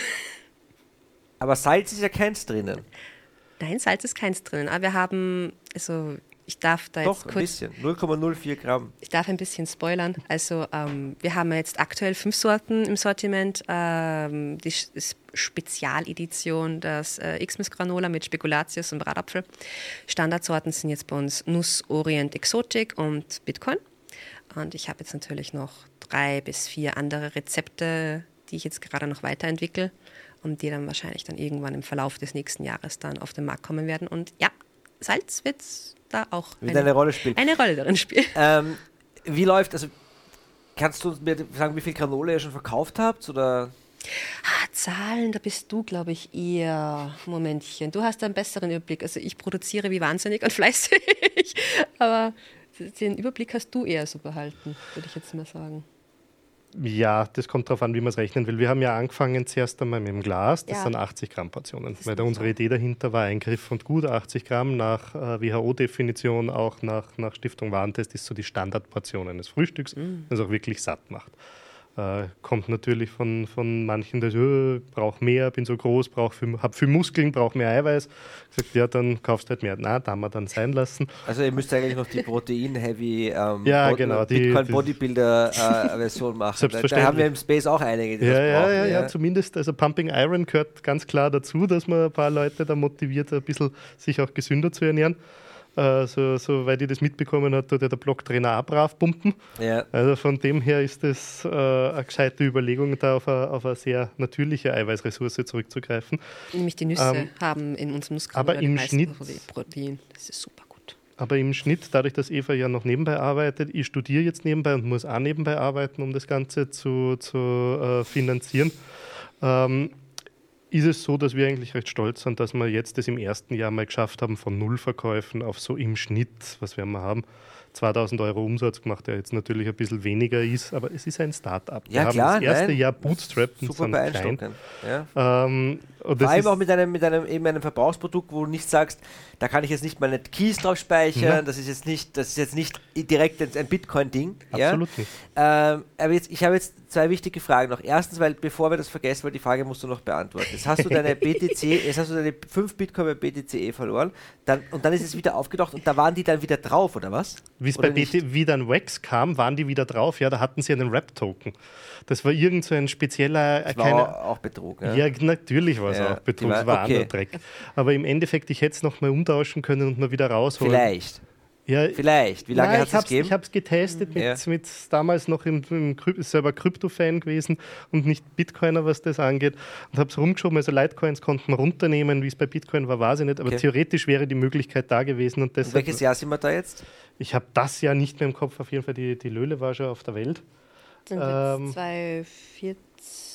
Aber Salz ist ja keins drinnen. Nein, Salz ist keins drin, aber wir haben, also ich darf da Doch, jetzt ein kurz... bisschen. null Komma null vier Gramm. Ich darf ein bisschen spoilern. Also ähm, wir haben jetzt aktuell fünf Sorten im Sortiment. Ähm, die Sch- S- Spezialedition, das äh, Xmas Granola mit Spekulatius und Bratapfel. Standardsorten sind jetzt bei uns Nuss, Orient, Exotik und Bitcoin. Und ich habe jetzt natürlich noch drei bis vier andere Rezepte, die ich jetzt gerade noch weiterentwickle und die dann wahrscheinlich dann irgendwann im Verlauf des nächsten Jahres dann auf den Markt kommen werden. Und ja, Salz wird da auch Wird eine Rolle spielen. eine Rolle darin spielen. Ähm, wie läuft, also kannst du mir sagen, wie viel Granola ihr schon verkauft habt? Oder? Ah, Zahlen, da bist du, glaube ich, eher. Momentchen. Du hast da einen besseren Überblick. Also ich produziere wie wahnsinnig und fleißig. Aber den Überblick hast du eher so behalten, würde ich jetzt mal sagen. Ja, das kommt darauf an, wie man es rechnen will. Wir haben ja angefangen zuerst einmal mit dem Glas, das Ja. sind achtzig Gramm Portionen. ist Weil da nicht unsere so. Idee dahinter war, ein Griff und gut, achtzig Gramm nach äh, W H O-Definition, auch nach, nach Stiftung Warentest, ist so die Standardportion eines Frühstücks, Mm. das auch wirklich satt macht. Äh, kommt natürlich von, von manchen, die sagen, äh, brauch mehr, bin so groß, brauch viel, hab viel Muskeln, brauch mehr Eiweiß. Gesagt, ja, dann kaufst du halt mehr. Na, da haben wir dann sein lassen. Also ihr müsst eigentlich noch die Protein-Heavy ähm, Ja, Bod- genau, die- Bitcoin die- Bodybuilder-Version machen. Da, da Selbstverständlich. haben wir im Space auch einige, die Ja, das ja, brauchen. ja, ja, zumindest, also Pumping Iron gehört ganz klar dazu, dass man ein paar Leute da motiviert, ein bisschen sich auch gesünder zu ernähren. Äh, so, so, weil ich das mitbekommen habe, tut ja der Blocktrainer auch brav pumpen. Ja. Also von dem her ist das äh, eine gescheite Überlegung, da auf eine, auf eine sehr natürliche Eiweißressource zurückzugreifen. Nämlich die Nüsse Ähm, haben in unserem aber Nussgranola im die meisten Schnitt- Prote- Protein. Das ist super gut. aber im Schnitt, dadurch, dass Eva ja noch nebenbei arbeitet, ich studiere jetzt nebenbei und muss auch nebenbei arbeiten, um das Ganze zu, zu äh, finanzieren, ähm, ist es so, dass wir eigentlich recht stolz sind, dass wir jetzt das im ersten Jahr mal geschafft haben, von Nullverkäufen auf so im Schnitt, was werden wir haben, zweitausend Euro Umsatz gemacht, der jetzt natürlich ein bisschen weniger ist, aber es ist ein Start-up. Ja, wir klar, haben das erste nein. Jahr bootstrapped und Super sind beeindruckend. klein. Ja. Ähm, und Vor das allem ist, auch mit einem, mit einem, eben einem Verbrauchsprodukt, wo du nicht sagst, da kann ich jetzt nicht meine Keys drauf speichern, Ja. das ist jetzt nicht, das ist jetzt nicht direkt ein Bitcoin-Ding. absolut ja? nicht. Ähm, aber jetzt, ich habe jetzt zwei wichtige Fragen noch. Erstens, weil bevor wir das vergessen, weil die Frage musst du noch beantworten. Jetzt hast du deine B T C, jetzt hast du deine fünf Bitcoin bei B T C E verloren, dann, und dann ist es wieder aufgetaucht und da waren die dann wieder drauf, oder was? Wie es Oder bei B T, wie dann Wax kam, waren die wieder drauf. Ja, da hatten sie einen Rap-Token. Das war irgend so ein spezieller... Das äh, war keine, auch, auch Betrug. Ja. ja, natürlich war es Ja, auch Betrug, die es war- war okay. anderer Dreck. Aber im Endeffekt, ich hätte es noch mal umtauschen können und mal wieder rausholen. Vielleicht. Ja, Vielleicht. Wie lange Nein, hat ich es hab's- gegeben? Ich habe es getestet, mit, Ja. mit damals noch im, im Kryp- selber Krypto-Fan gewesen und nicht Bitcoiner, was das angeht. Und habe es rumgeschoben. Also Litecoins konnten wir runternehmen, wie es bei Bitcoin war, weiß ich nicht. Aber Okay. theoretisch wäre die Möglichkeit da gewesen. Und Und deshalb, welches Jahr sind wir da jetzt? ich habe das ja nicht mehr im Kopf. Auf jeden Fall, die, die Löhle war schon auf der Welt. Sind Ähm, jetzt zwei vierzehn,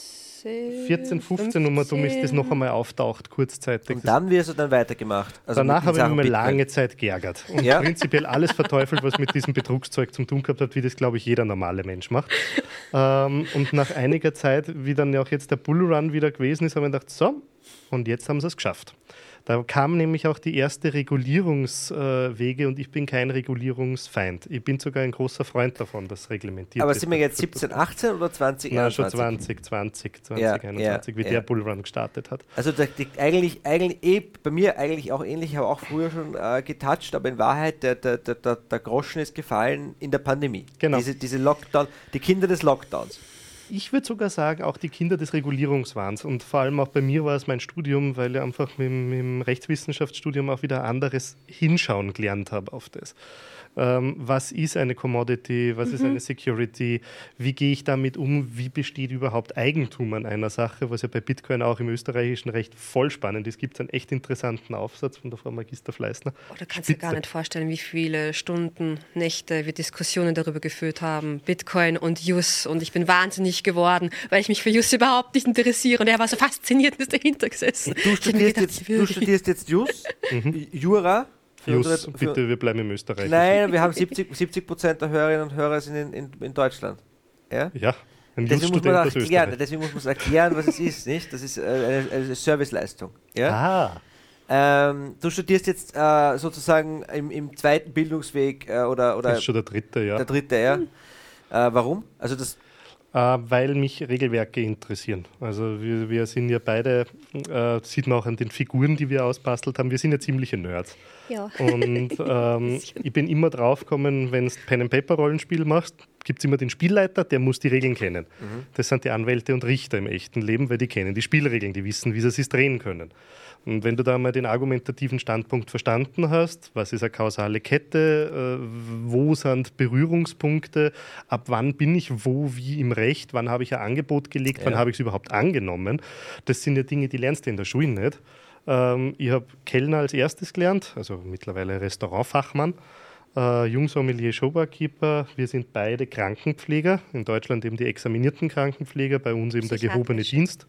vierzehn, fünfzehn Nummer dumm ist das noch einmal auftaucht, kurzzeitig. Und dann wirst du dann weitergemacht. Also Danach mit den habe ich mich Sachen mal Bitcoin. lange Zeit geärgert und Ja. prinzipiell alles verteufelt, was mit diesem Betrugszeug zu tun gehabt hat, wie das, glaube ich, jeder normale Mensch macht. ähm, und nach einiger Zeit, wie dann ja auch jetzt der Bullrun wieder gewesen ist, habe ich gedacht, so, und jetzt haben sie es geschafft. Da kam nämlich auch die erste Regulierungswege äh, und ich bin kein Regulierungsfeind. Ich bin sogar ein großer Freund davon, dass reglementiert Aber ist. sind wir jetzt siebzehn, achtzehn oder zwanzig, Nein, schon einundzwanzig? zwanzig, zwanzig, Ja, zwanzig, einundzwanzig, ja, wie ja. der Bullrun gestartet hat. Also der, die, eigentlich, eigentlich eh, bei mir eigentlich auch ähnlich, ich habe auch früher schon äh, getoucht, aber in Wahrheit der, der, der, der, der Groschen ist gefallen in der Pandemie. Genau. Diese, diese Lockdown, die Kinder des Lockdowns. Ich würde sogar sagen, auch die Kinder des Regulierungswahns. Und vor allem auch bei mir war es mein Studium, weil ich einfach mit, dem- mit dem Rechtswissenschaftsstudium auch wieder anderes Hinschauen gelernt habe auf das. Ähm, was ist eine Commodity? Was ist eine Security? Wie gehe ich damit um? Wie besteht überhaupt Eigentum an einer Sache? Was ja bei Bitcoin auch im österreichischen Recht voll spannend ist. Es gibt einen echt interessanten Aufsatz von der Frau Magister Fleißner. Oh, du kannst dir Spitze. gar nicht vorstellen, wie viele Stunden, Nächte wir Diskussionen darüber geführt haben. Bitcoin und Jus. Und ich bin wahnsinnig geworden, weil ich mich für Jus überhaupt nicht interessiere. Und er war so fasziniert und ist dahinter gesessen. Du Ich hab mir studierst, gedacht, jetzt, du wirklich. studierst jetzt Jus, Jura. Für Jus, unsere- für- bitte, wir bleiben im Österreich. Nein, wir haben siebzig Prozent der Hörerinnen und Hörer sind in, in, in Deutschland. Ja? Ja, ein Deswegen muss Jus-Student man aus erklären, Österreich. deswegen muss man es erklären, was es ist, nicht? Das ist äh, eine, eine Serviceleistung. Ja? Ah, Ähm, du studierst jetzt äh, sozusagen im, im zweiten Bildungsweg äh, oder, oder das ist schon der dritte, ja. der dritte, ja. Äh, warum? Also das, Äh, weil mich Regelwerke interessieren. Also wir, wir sind ja beide, äh, sieht man auch an den Figuren, die wir ausbastelt haben, wir sind ja ziemliche Nerds. Ja. Und ähm, ich bin immer draufgekommen, wenn du Pen-and-Paper-Rollenspiel machst, gibt es immer den Spielleiter, der muss die Regeln kennen. Das sind die Anwälte und Richter im echten Leben, weil die kennen die Spielregeln, die wissen, wie sie sich drehen können. Und wenn du da mal den argumentativen Standpunkt verstanden hast, was ist eine kausale Kette, äh, wo sind Berührungspunkte, ab wann bin ich wo, wie im Recht, wann habe ich ein Angebot gelegt, wann Ja. habe ich es überhaupt angenommen, das sind ja Dinge, die lernst du in der Schule nicht. Ähm, ich habe Kellner als erstes gelernt, also mittlerweile Restaurantfachmann, äh, Jungsommelier, Showbarkeeper. Wir sind beide Krankenpfleger, in Deutschland eben die examinierten Krankenpfleger, bei uns eben der Psychiatrisch. gehobene Dienst.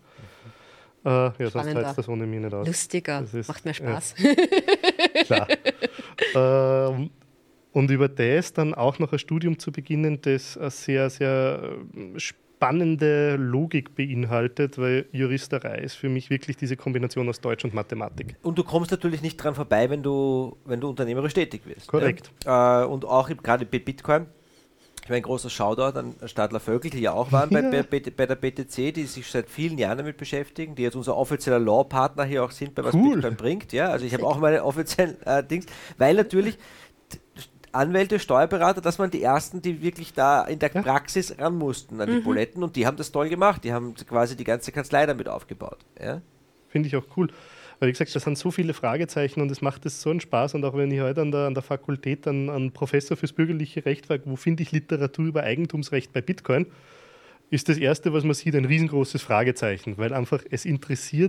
Äh, ja, sonst Spannender. heißt das ohne mich nicht aus. Lustiger, Das ist- macht mir ja. Spaß. Klar. ähm, und über das dann auch noch ein Studium zu beginnen, das eine sehr, sehr äh, spannende Logik beinhaltet, weil Juristerei ist für mich wirklich diese Kombination aus Deutsch und Mathematik. und du kommst natürlich nicht dran vorbei, wenn du, wenn du unternehmerisch tätig wirst. Korrekt. Ja? Äh, und auch im- gerade bei Bitcoin. Ich meine, ein großer Shoutout an Stadler Vögel, die ja auch waren bei, Ja. bei, bei der B T C, die sich seit vielen Jahren damit beschäftigen, die jetzt unser offizieller Law-Partner hier auch sind, bei was Cool. Bitcoin bringt. Ja, also ich habe auch meine offiziellen äh, Dings, weil natürlich t- Anwälte, Steuerberater, das waren die ersten, die wirklich da in der Ja. Praxis ran mussten an die Buletten und die haben das toll gemacht. Die haben quasi die ganze Kanzlei damit aufgebaut. Ja? Finde ich auch cool. Weil, wie gesagt, da sind so viele Fragezeichen und es macht es so einen Spaß. Und auch wenn ich heute an der, an der Fakultät einen, einen Professor fürs bürgerliche Recht war, wo finde ich Literatur über Eigentumsrecht bei Bitcoin, ist das Erste, was man sieht, ein riesengroßes Fragezeichen. Weil einfach es interessiert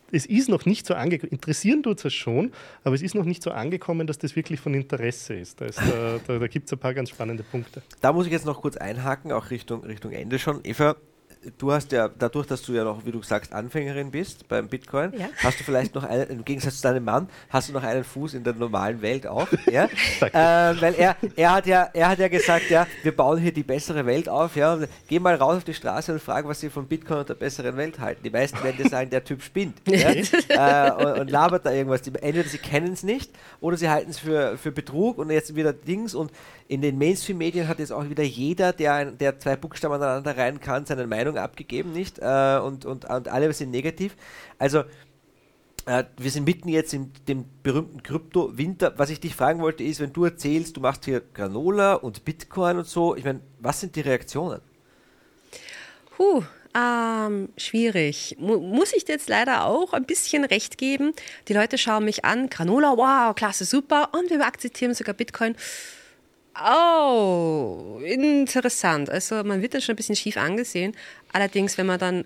es ist noch nicht so angekommen, interessieren tut es schon, aber es ist noch nicht so angekommen, dass das wirklich von Interesse ist. Da, ist, da, da, da gibt es ein paar ganz spannende Punkte. Da muss ich jetzt noch kurz einhaken, auch Richtung, Richtung Ende schon. Eva, du hast ja, dadurch, dass du ja noch, wie du sagst, Anfängerin bist beim Bitcoin, ja. hast du vielleicht noch einen, im Gegensatz zu deinem Mann, hast du noch einen Fuß in der normalen Welt auch. Ja? äh, weil er, er, hat ja, er hat ja gesagt, ja, wir bauen hier die bessere Welt auf. Ja? Geh mal raus auf die Straße und frag, was sie von Bitcoin und der besseren Welt halten. Die meisten werden dir sagen, der Typ spinnt. Ja? äh, und, und labert da irgendwas. Die, entweder sie kennen es nicht oder sie halten es für, für Betrug und jetzt wieder Dings. Und in den Mainstream-Medien hat jetzt auch wieder jeder, der, der zwei Buchstaben aneinander rein kann, seine Meinung abgegeben, nicht? Äh, und, und, und alle sind negativ. Also, äh, wir sind mitten jetzt in dem berühmten Krypto-Winter. Was ich dich fragen wollte, ist, wenn du erzählst, du machst hier Granola und Bitcoin und so, ich meine, was sind die Reaktionen? Huh, ähm, schwierig. Mu- muss ich dir jetzt leider auch ein bisschen recht geben. Die Leute schauen mich an, Granola, wow, klasse, super, und wir akzeptieren sogar Bitcoin. Oh, interessant. Also man wird dann schon ein bisschen schief angesehen. Allerdings, wenn man dann,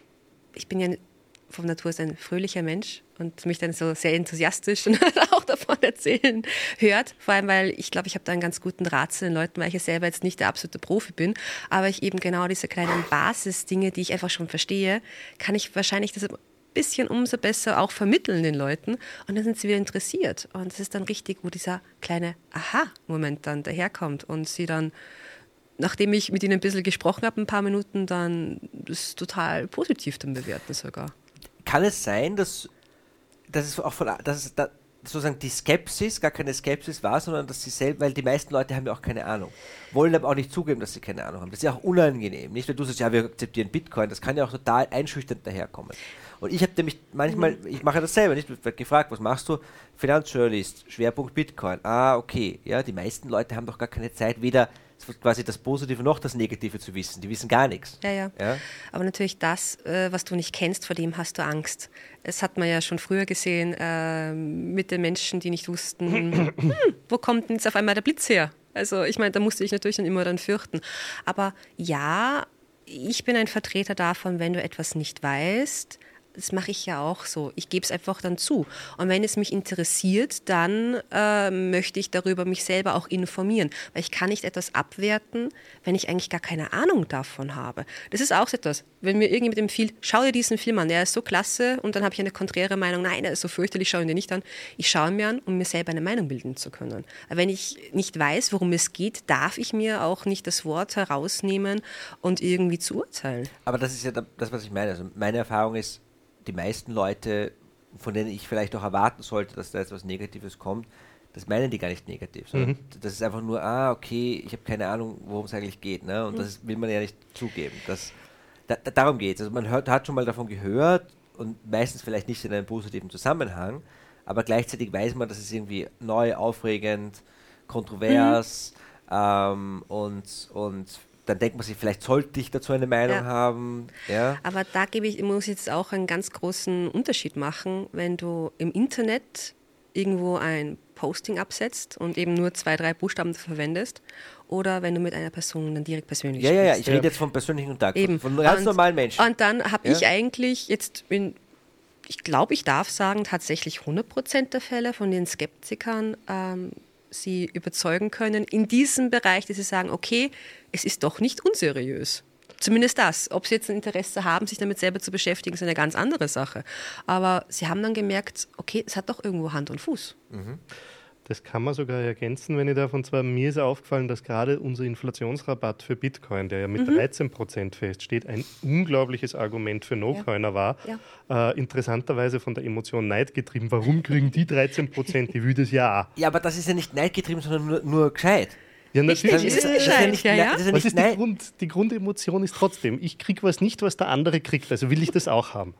ich bin ja von Natur aus ein fröhlicher Mensch und mich dann so sehr enthusiastisch und auch davon erzählen hört, vor allem, weil ich glaube, ich habe da einen ganz guten Draht zu den Leuten, weil ich ja selber jetzt nicht der absolute Profi bin, aber ich eben genau diese kleinen Basisdinge, die ich einfach schon verstehe, kann ich wahrscheinlich das bisschen umso besser auch vermitteln den Leuten und dann sind sie wieder interessiert und es ist dann richtig, wo dieser kleine Aha-Moment dann daherkommt und sie dann, nachdem ich mit ihnen ein bisschen gesprochen habe, ein paar Minuten, dann das total positiv dann bewerten sogar. Kann es sein, dass, dass es auch von, dass es da sozusagen die Skepsis gar keine Skepsis war, sondern dass sie selbst, weil die meisten Leute haben ja auch keine Ahnung, wollen aber auch nicht zugeben, dass sie keine Ahnung haben. Das ist ja auch unangenehm, nicht? Wenn du sagst, ja, wir akzeptieren Bitcoin, das kann ja auch total einschüchternd daherkommen. Und ich habe nämlich manchmal, ich mache das selber, nicht? Ich werde gefragt, was machst du? Finanzjournalist, Schwerpunkt Bitcoin. Ah, okay. Ja, die meisten Leute haben doch gar keine Zeit, weder quasi das Positive noch das Negative zu wissen. Die wissen gar nichts. Ja, ja. ja? Aber natürlich das, äh, was du nicht kennst, vor dem hast du Angst. Das hat man ja schon früher gesehen äh, mit den Menschen, die nicht wussten, hm, wo kommt denn jetzt auf einmal der Blitz her? Also ich meine, da musste ich natürlich dann immer dann fürchten. Aber ja, ich bin ein Vertreter davon, wenn du etwas nicht weißt, das mache ich ja auch so. Ich gebe es einfach dann zu. Und wenn es mich interessiert, dann äh, möchte ich darüber mich selber auch informieren. Weil ich kann nicht etwas abwerten, wenn ich eigentlich gar keine Ahnung davon habe. Das ist auch so etwas. Wenn mir irgendjemand empfiehlt, schau dir diesen Film an, der ist so klasse und dann habe ich eine konträre Meinung, nein, der ist so fürchterlich, schau ihn dir nicht an. Ich schaue ihn mir an, um mir selber eine Meinung bilden zu können. Aber wenn ich nicht weiß, worum es geht, darf ich mir auch nicht das Wort herausnehmen und irgendwie zu urteilen. Aber das ist ja das, was ich meine. Also meine Erfahrung ist, die meisten Leute, von denen ich vielleicht auch erwarten sollte, dass da jetzt was Negatives kommt, das meinen die gar nicht negativ. Sondern mhm. Das ist einfach nur, ah, okay, ich habe keine Ahnung, worum es eigentlich geht. Ne? Und mhm. das will man ja nicht zugeben. Das, da, darum geht es. Also man hört, hat schon mal davon gehört und meistens vielleicht nicht in einem positiven Zusammenhang, aber gleichzeitig weiß man, dass es irgendwie neu, aufregend, kontrovers mhm. ähm, und, und dann denkt man sich, vielleicht sollte ich dazu eine Meinung ja. haben. Ja. Aber da gebe ich, muss ich jetzt auch einen ganz großen Unterschied machen, wenn du im Internet irgendwo ein Posting absetzt und eben nur zwei, drei Buchstaben verwendest oder wenn du mit einer Person dann direkt persönlich ja, sprichst. Ja, ja, ich rede jetzt von persönlichen Kontakt, eben. von ganz und, normalen Menschen. Und dann habe ja. ich eigentlich jetzt, in, ich glaube, ich darf sagen, tatsächlich hundert Prozent der Fälle von den Skeptikern ähm, sie überzeugen können in diesem Bereich, dass sie sagen, okay, es ist doch nicht unseriös. Zumindest das. Ob sie jetzt ein Interesse haben, sich damit selber zu beschäftigen, ist eine ganz andere Sache. Aber sie haben dann gemerkt, okay, es hat doch irgendwo Hand und Fuß. Mhm. Das kann man sogar ergänzen, wenn ich davon zwar, mir ist aufgefallen, dass gerade unser Inflationsrabatt für Bitcoin, der ja mit mhm. dreizehn Prozent feststeht, ein unglaubliches Argument für No-Coiner ja. war. Ja. Äh, interessanterweise von der Emotion Neid getrieben. Warum kriegen die dreizehn Prozent? Die will das ja auch. Ja, aber das ist ja nicht neidgetrieben, sondern nur, nur gescheit. Ja, natürlich. Das ist, das ist ja nicht, ja, ja. Das ist ja was ist die, Grund, die Grundemotion ist trotzdem, ich kriege was nicht, was der andere kriegt, also will ich das auch haben.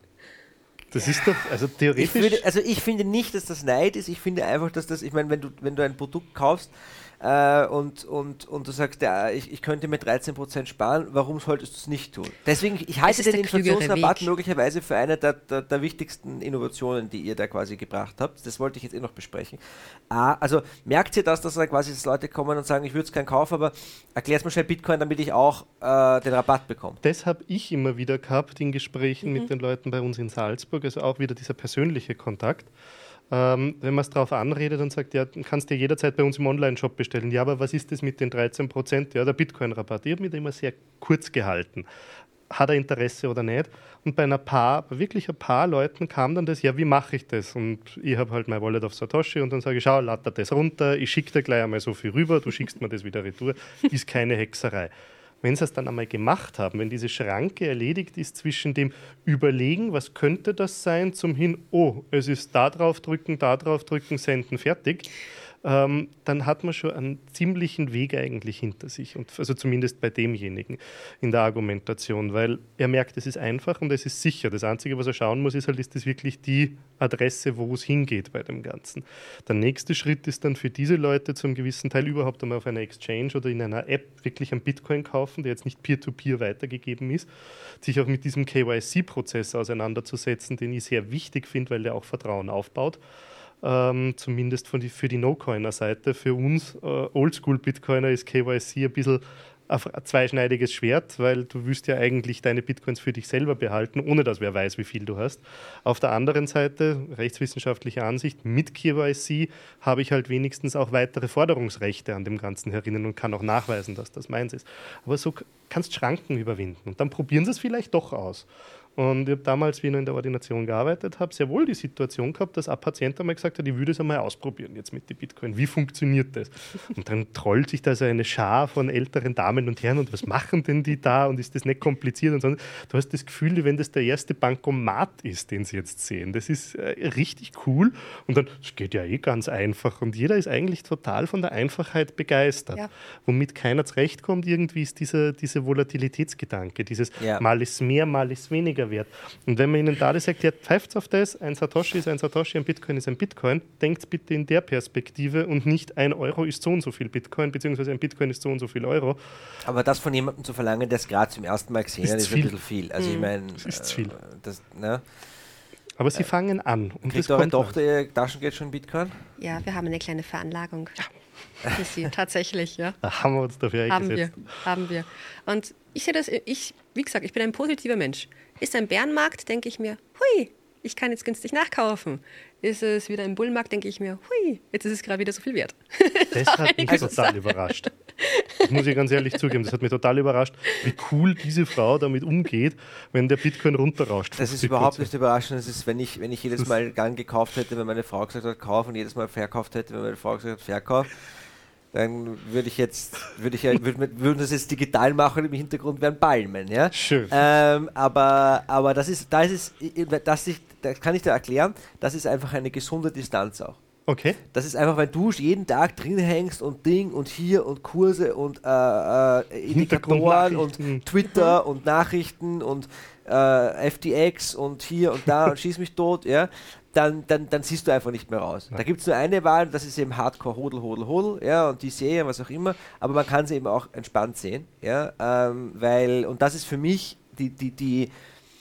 Das ist doch, also theoretisch... Ich würde, also ich finde nicht, dass das Neid ist, ich finde einfach, dass das, ich meine, wenn du, wenn du ein Produkt kaufst äh, und, und, und du sagst, ja, ich, ich könnte mir dreizehn Prozent sparen, warum solltest du es nicht tun? Deswegen, ich halte den Inflationsrabatt möglicherweise für eine der, der, der wichtigsten Innovationen, die ihr da quasi gebracht habt. Das wollte ich jetzt eh noch besprechen. Ah, also merkt ihr das, dass da quasi dass Leute kommen und sagen, ich würde es gern kaufen, aber erklär's mir schnell Bitcoin, damit ich auch äh, den Rabatt bekomme. Das habe ich immer wieder gehabt in Gesprächen mhm. mit den Leuten bei uns in Salzburg. Facebook, also auch wieder dieser persönliche Kontakt. Ähm, wenn man es darauf anredet und sagt, ja, du kannst dir jederzeit bei uns im Online-Shop bestellen. Ja, aber was ist das mit den dreizehn Prozent? Ja, der Bitcoin-Rabatt. Ich habe mich da immer sehr kurz gehalten. Hat er Interesse oder nicht? Und bei einer paar, bei wirklich ein paar Leuten kam dann das, ja, wie mache ich das? Und ich habe halt mein Wallet auf Satoshi und dann sage ich, schau, lad dir das runter, ich schicke dir gleich einmal so viel rüber, du schickst mir das wieder retour, ist keine Hexerei. Wenn sie es dann einmal gemacht haben, wenn diese Schranke erledigt ist zwischen dem Überlegen, was könnte das sein, zum hin, oh, es ist da drauf drücken, da drauf drücken, senden, fertig, ähm, dann hat man schon einen ziemlichen Weg eigentlich hinter sich. Und, also zumindest bei demjenigen in der Argumentation, weil er merkt, es ist einfach und es ist sicher. Das Einzige, was er schauen muss, ist halt, ist das wirklich die Adresse, wo es hingeht bei dem Ganzen. Der nächste Schritt ist dann für diese Leute zum gewissen Teil überhaupt einmal auf einer Exchange oder in einer App wirklich einen Bitcoin kaufen, der jetzt nicht peer-to-peer weitergegeben ist, sich auch mit diesem K Y C-Prozess auseinanderzusetzen, den ich sehr wichtig finde, weil der auch Vertrauen aufbaut. Ähm, zumindest von die, für die No-Coiner-Seite. Für uns äh, Oldschool-Bitcoiner ist K Y C ein bisschen ein zweischneidiges Schwert, weil du willst ja eigentlich deine Bitcoins für dich selber behalten, ohne dass wer weiß, wie viel du hast. Auf der anderen Seite, rechtswissenschaftliche Ansicht, mit K Y C habe ich halt wenigstens auch weitere Forderungsrechte an dem Ganzen herinnen und kann auch nachweisen, dass das meins ist. Aber so kannst Schranken überwinden und dann probieren sie es vielleicht doch aus. Und ich habe damals, wie ich noch in der Ordination gearbeitet habe, sehr wohl die Situation gehabt, dass ein Patient einmal gesagt hat, ich würde es einmal ausprobieren jetzt mit den Bitcoin. Wie funktioniert das? Und dann trollt sich da so eine Schar von älteren Damen und Herren und was machen denn die da und ist das nicht kompliziert? Und so. Du hast das Gefühl, wie wenn das der erste Bankomat ist, den sie jetzt sehen. Das ist äh, richtig cool und dann, das geht ja eh ganz einfach und jeder ist eigentlich total von der Einfachheit begeistert. Ja. Womit keiner zurechtkommt, irgendwie ist dieser, dieser Volatilitätsgedanke, dieses ja. mal ist mehr, mal ist weniger wert. Und wenn man ihnen da sagt, ja, pfeift auf das, ein Satoshi ist ein Satoshi, ein Bitcoin ist ein Bitcoin, denkt bitte in der Perspektive und nicht ein Euro ist so und so viel Bitcoin, beziehungsweise ein Bitcoin ist so und so viel Euro. Aber das von jemandem zu verlangen, der es gerade zum ersten Mal gesehen hat, ist, ist ein bisschen viel. Also mhm. ich meine, das ist äh, viel. Das, ne? Aber sie äh, fangen an. Und kriegt eure Tochter ihr Taschengeld schon Bitcoin? Ja, wir haben eine kleine Veranlagung. Ja. Für sie, tatsächlich, ja. Da haben wir uns dafür eingesetzt. Haben wir, haben wir. Und ich sehe das, ich, wie gesagt, ich bin ein positiver Mensch. Ist ein Bärenmarkt, denke ich mir, hui, ich kann jetzt günstig nachkaufen. Ist es wieder ein Bullenmarkt, denke ich mir, hui, jetzt ist es gerade wieder so viel wert. Das hat mich total Sache. überrascht. Das muss ich ganz ehrlich zugeben, das hat mich total überrascht, wie cool diese Frau damit umgeht, wenn der Bitcoin runterrauscht. Das ist überhaupt nicht überraschend. Das ist, wenn ich, wenn ich jedes Mal Gang gekauft hätte, wenn meine Frau gesagt hat, kauf und jedes Mal verkauft hätte, wenn meine Frau gesagt hat, verkauf, dann würde ich jetzt, würde ich ja, würde, würden das jetzt digital machen, im Hintergrund wären Palmen, ja? Schön. Ähm, aber, aber das ist, da ist es, das, ich, das kann ich dir erklären, das ist einfach eine gesunde Distanz auch. Okay. Das ist einfach, weil du jeden Tag drin hängst und Ding und hier und Kurse und äh, äh, Indikatoren und Twitter und Nachrichten und äh, F T X und hier und da und schieß mich tot, ja. Dann, dann, dann siehst du einfach nicht mehr raus. Ja. Da gibt es nur eine Wahl, das ist eben Hardcore, Hodel, Hodel, Hodel, ja, und die Serie, was auch immer, aber man kann sie eben auch entspannt sehen, ja, ähm, weil, und das ist für mich die, die, die,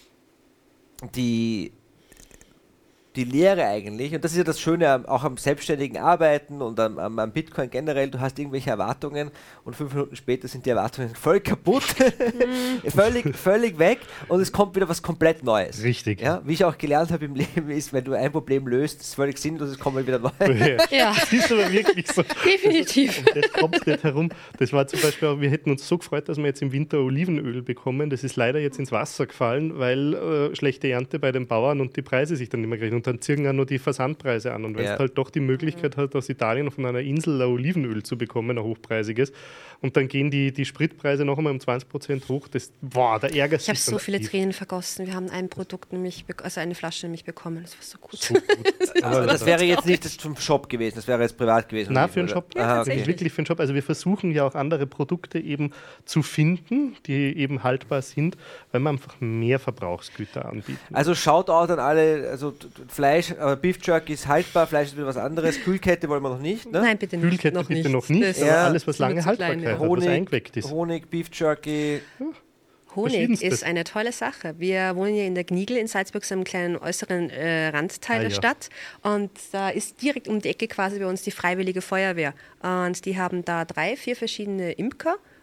die, die Lehre eigentlich, und das ist ja das Schöne auch am selbstständigen Arbeiten und am, am, am Bitcoin generell, du hast irgendwelche Erwartungen und fünf Minuten später sind die Erwartungen voll kaputt, völlig, völlig weg und es kommt wieder was komplett Neues. Richtig. Ja, wie ich auch gelernt habe im Leben ist, wenn du ein Problem löst, ist völlig sinnlos, es kommt mal wieder neu. Ja. Das ist aber wirklich so. Definitiv. Und das kommt nicht herum. Das war zum Beispiel auch, wir hätten uns so gefreut, dass wir jetzt im Winter Olivenöl bekommen. Das ist leider jetzt ins Wasser gefallen, weil äh, schlechte Ernte bei den Bauern und die Preise sich dann nicht mehr kriegen. Und dann ziehen auch nur die Versandpreise an. Und wenn ja. es halt doch die Möglichkeit hat, aus Italien von einer Insel ein Olivenöl zu bekommen, ein hochpreisiges, und dann gehen die, die Spritpreise noch einmal um zwanzig Prozent hoch, das, boah, da ärgert sich. Ich habe so viele aktiv. Tränen vergossen. Wir haben ein Produkt nämlich, also eine Flasche nämlich bekommen. Das war so gut. So gut. Aber das wäre jetzt nicht das zum Shop gewesen, das wäre jetzt privat gewesen. Nein, für den Shop. Ja, Aha, okay. Wirklich für den Shop. Also wir versuchen ja auch andere Produkte eben zu finden, die eben haltbar sind, weil wir einfach mehr Verbrauchsgüter anbieten. Also Shoutout an alle, also Fleisch, aber Beef Jerky ist haltbar, Fleisch ist wieder was anderes. Kühlkette wollen wir noch nicht, ne? Nein, bitte nicht. Kühlkette noch bitte nicht. noch nicht, aber ja. alles, was lange Haltbarkeit hat, Honig, was eingeweckt ist. Honig, Beef Jerky. Ja. Honig ist eine tolle Sache. Wir wohnen ja in der Gnigl in Salzburg, so einem kleinen äußeren äh, Randteil ah, der ja. Stadt. Und da ist direkt um die Ecke quasi bei uns die Freiwillige Feuerwehr. Und die haben da drei, vier verschiedene Imker.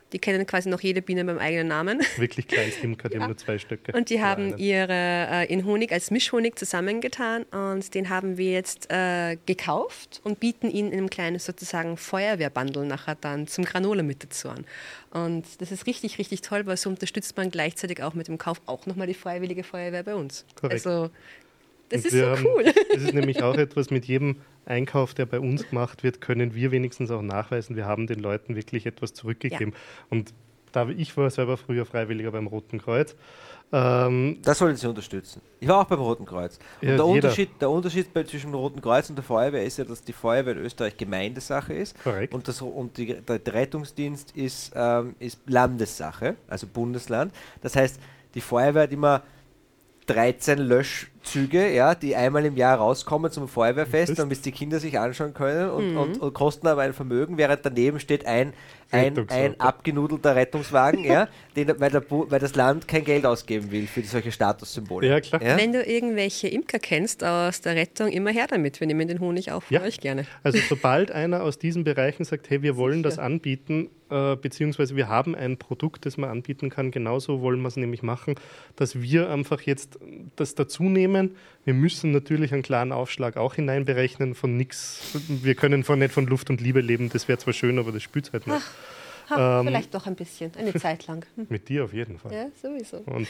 Die kennen quasi noch jede Biene beim eigenen Namen. Wirklich Kleinstimker, die Ja. haben nur zwei Stöcke. Und die haben einen. ihre äh, in Honig als Mischhonig zusammengetan und den haben wir jetzt äh, gekauft und bieten ihn in einem kleinen sozusagen Feuerwehrbundle nachher dann zum Granola mit dazu an. Und das ist richtig, richtig toll, weil so unterstützt man gleichzeitig auch mit dem Kauf auch nochmal die Freiwillige Feuerwehr bei uns. Korrekt. Also das Und ist wir so haben, cool. Das ist nämlich auch etwas, mit jedem Einkauf, der bei uns gemacht wird, können wir wenigstens auch nachweisen, wir haben den Leuten wirklich etwas zurückgegeben. Ja. Und da ich war selber früher Freiwilliger beim Roten Kreuz. Ähm, das sollten Sie unterstützen. Ich war auch beim Roten Kreuz. Und ja, der, Unterschied, der Unterschied bei, zwischen dem Roten Kreuz und der Feuerwehr ist ja, dass die Feuerwehr in Österreich Gemeindesache ist. Korrekt. Und, das, und die, der Rettungsdienst ist, ähm, ist Landessache, also Bundesland. Das heißt, die Feuerwehr hat immer dreizehn Löschzüge, ja, die einmal im Jahr rauskommen zum Feuerwehrfest, damit die Kinder sich anschauen können und, mhm. und, und kosten aber ein Vermögen, während daneben steht ein, ein, ein abgenudelter Rettungswagen, ja, den, weil, der, weil das Land kein Geld ausgeben will für solche Statussymbole. Ja, klar. Ja? Wenn du irgendwelche Imker kennst aus der Rettung, immer her damit. Wir nehmen den Honig auch für ja. euch gerne. Also sobald einer aus diesen Bereichen sagt, hey, wir wollen das anbieten, äh, beziehungsweise wir haben ein Produkt, das man anbieten kann, genauso wollen wir es nämlich machen, dass wir einfach jetzt das dazu nehmen. Wir müssen natürlich einen klaren Aufschlag auch hineinberechnen von nichts. Wir können von, nicht von Luft und Liebe leben, das wäre zwar schön, aber das spürt halt nicht. Ach, ach, ähm, vielleicht doch ein bisschen, eine Zeit lang. Hm. Mit dir auf jeden Fall. Ja, sowieso. Und,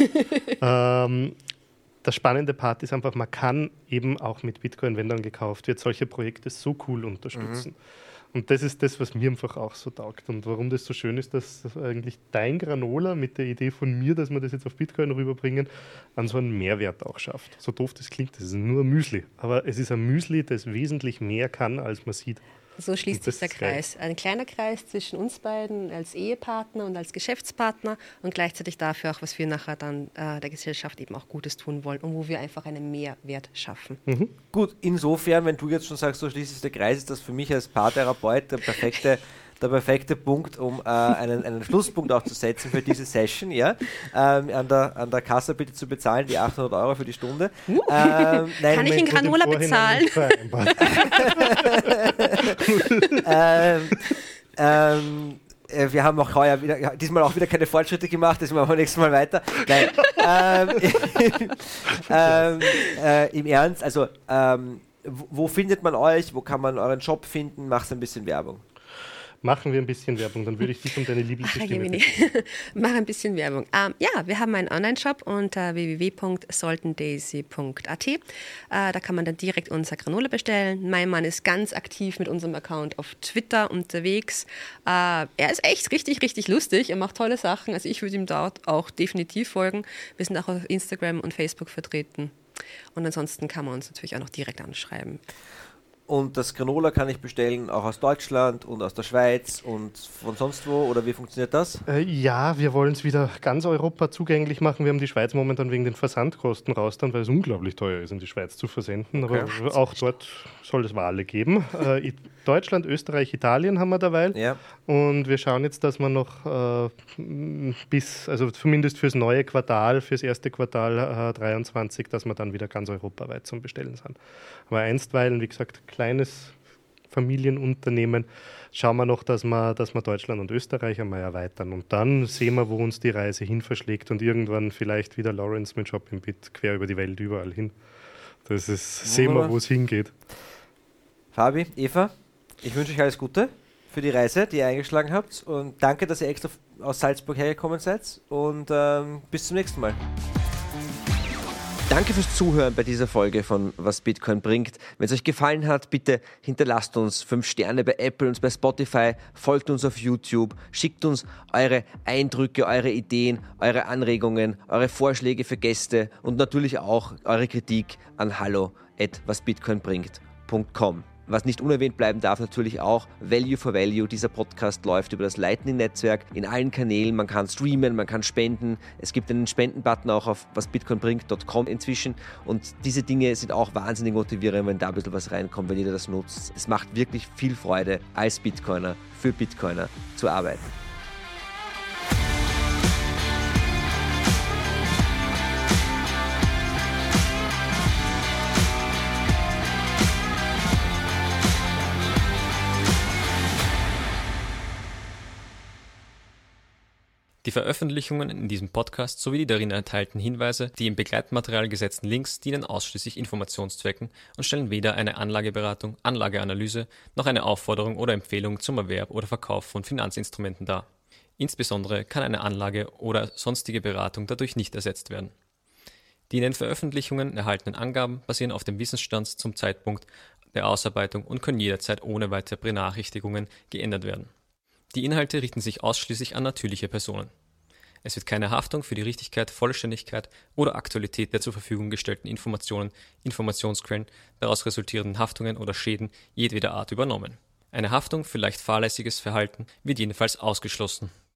ähm, das spannende Part ist einfach, man kann eben auch mit Bitcoin, wenn dann gekauft wird, solche Projekte so cool unterstützen. Mhm. Und das ist das, was mir einfach auch so taugt. Und warum das so schön ist, dass eigentlich dein Granola mit der Idee von mir, dass wir das jetzt auf Bitcoin rüberbringen, an so einen Mehrwert auch schafft. So doof das klingt, das ist nur ein Müsli. Aber es ist ein Müsli, das wesentlich mehr kann, als man sieht. So schließt sich der Kreis. Ein kleiner Kreis zwischen uns beiden als Ehepartner und als Geschäftspartner und gleichzeitig dafür auch, was wir nachher dann äh, der Gesellschaft eben auch Gutes tun wollen und wo wir einfach einen Mehrwert schaffen. Mhm. Gut, insofern, wenn du jetzt schon sagst, so schließt sich der Kreis, ist das für mich als Paartherapeut der perfekte der perfekte Punkt, um äh, einen, einen Schlusspunkt auch zu setzen für diese Session, ja, ähm, an, der, an der Kasse bitte zu bezahlen, die achthundert Euro für die Stunde. Uh, ähm, nein, kann ich in Granola bezahlen? ähm, ähm, äh, wir haben auch heuer wieder, diesmal auch wieder keine Fortschritte gemacht, das machen wir nächstes Mal weiter. Nein, ähm, ähm, äh, im Ernst, also ähm, wo, wo findet man euch, wo kann man euren Job finden, macht ein bisschen Werbung. Machen wir ein bisschen Werbung, dann würde ich dich um deine Lieblingsstimme bitten. Mach ein bisschen Werbung. Ähm, ja, wir haben einen Online-Shop unter w w w punkt saltanddaisy punkt a t. Äh, da kann man dann direkt unser Granola bestellen. Mein Mann ist ganz aktiv mit unserem Account auf Twitter unterwegs. Äh, er ist echt richtig, richtig lustig. Er macht tolle Sachen. Also ich würde ihm dort auch definitiv folgen. Wir sind auch auf Instagram und Facebook vertreten. Und ansonsten kann man uns natürlich auch noch direkt anschreiben. Und das Granola kann ich bestellen auch aus Deutschland und aus der Schweiz und von sonst wo? Oder wie funktioniert das? Äh, ja, wir wollen es wieder ganz Europa zugänglich machen. Wir haben die Schweiz momentan wegen den Versandkosten raus, dann, weil es unglaublich teuer ist, in die Schweiz zu versenden. Okay. Aber auch dort soll es Wale geben. Äh, Deutschland, Österreich, Italien haben wir derweil. Ja. Und wir schauen jetzt, dass wir noch äh, bis, also zumindest fürs neue Quartal, fürs erste Quartal äh, dreiundzwanzig, dass wir dann wieder ganz europaweit zum Bestellen sind. Aber einstweilen, wie gesagt, kleines Familienunternehmen, schauen wir noch, dass wir, dass wir Deutschland und Österreich einmal erweitern. Und dann sehen wir, wo uns die Reise hin verschlägt und irgendwann vielleicht wieder Lawrence mit Shoppingbit quer über die Welt überall hin. Das ist, sehen wir, wo es hingeht. Fabi, Eva, ich wünsche euch alles Gute für die Reise, die ihr eingeschlagen habt und danke, dass ihr extra aus Salzburg hergekommen seid und ähm, bis zum nächsten Mal. Danke fürs Zuhören bei dieser Folge von Was Bitcoin bringt. Wenn es euch gefallen hat, bitte hinterlasst uns fünf Sterne bei Apple und bei Spotify, folgt uns auf YouTube, schickt uns eure Eindrücke, eure Ideen, eure Anregungen, eure Vorschläge für Gäste und natürlich auch eure Kritik an hallo at wasbitcoinbringt punkt com. Was nicht unerwähnt bleiben darf, natürlich auch Value for Value. Dieser Podcast läuft über das Lightning-Netzwerk in allen Kanälen. Man kann streamen, man kann spenden. Es gibt einen Spenden-Button auch auf wasbitcoinbringt punkt com inzwischen. Und diese Dinge sind auch wahnsinnig motivierend, wenn da ein bisschen was reinkommt, wenn jeder das nutzt. Es macht wirklich viel Freude, als Bitcoiner für Bitcoiner zu arbeiten. Die Veröffentlichungen in diesem Podcast sowie die darin enthaltenen Hinweise, die im Begleitmaterial gesetzten Links dienen ausschließlich Informationszwecken und stellen weder eine Anlageberatung, Anlageanalyse noch eine Aufforderung oder Empfehlung zum Erwerb oder Verkauf von Finanzinstrumenten dar. Insbesondere kann eine Anlage oder sonstige Beratung dadurch nicht ersetzt werden. Die in den Veröffentlichungen erhaltenen Angaben basieren auf dem Wissensstand zum Zeitpunkt der Ausarbeitung und können jederzeit ohne weitere Benachrichtigungen geändert werden. Die Inhalte richten sich ausschließlich an natürliche Personen. Es wird keine Haftung für die Richtigkeit, Vollständigkeit oder Aktualität der zur Verfügung gestellten Informationen, Informationsquellen, daraus resultierenden Haftungen oder Schäden jedweder Art übernommen. Eine Haftung für leicht fahrlässiges Verhalten wird jedenfalls ausgeschlossen.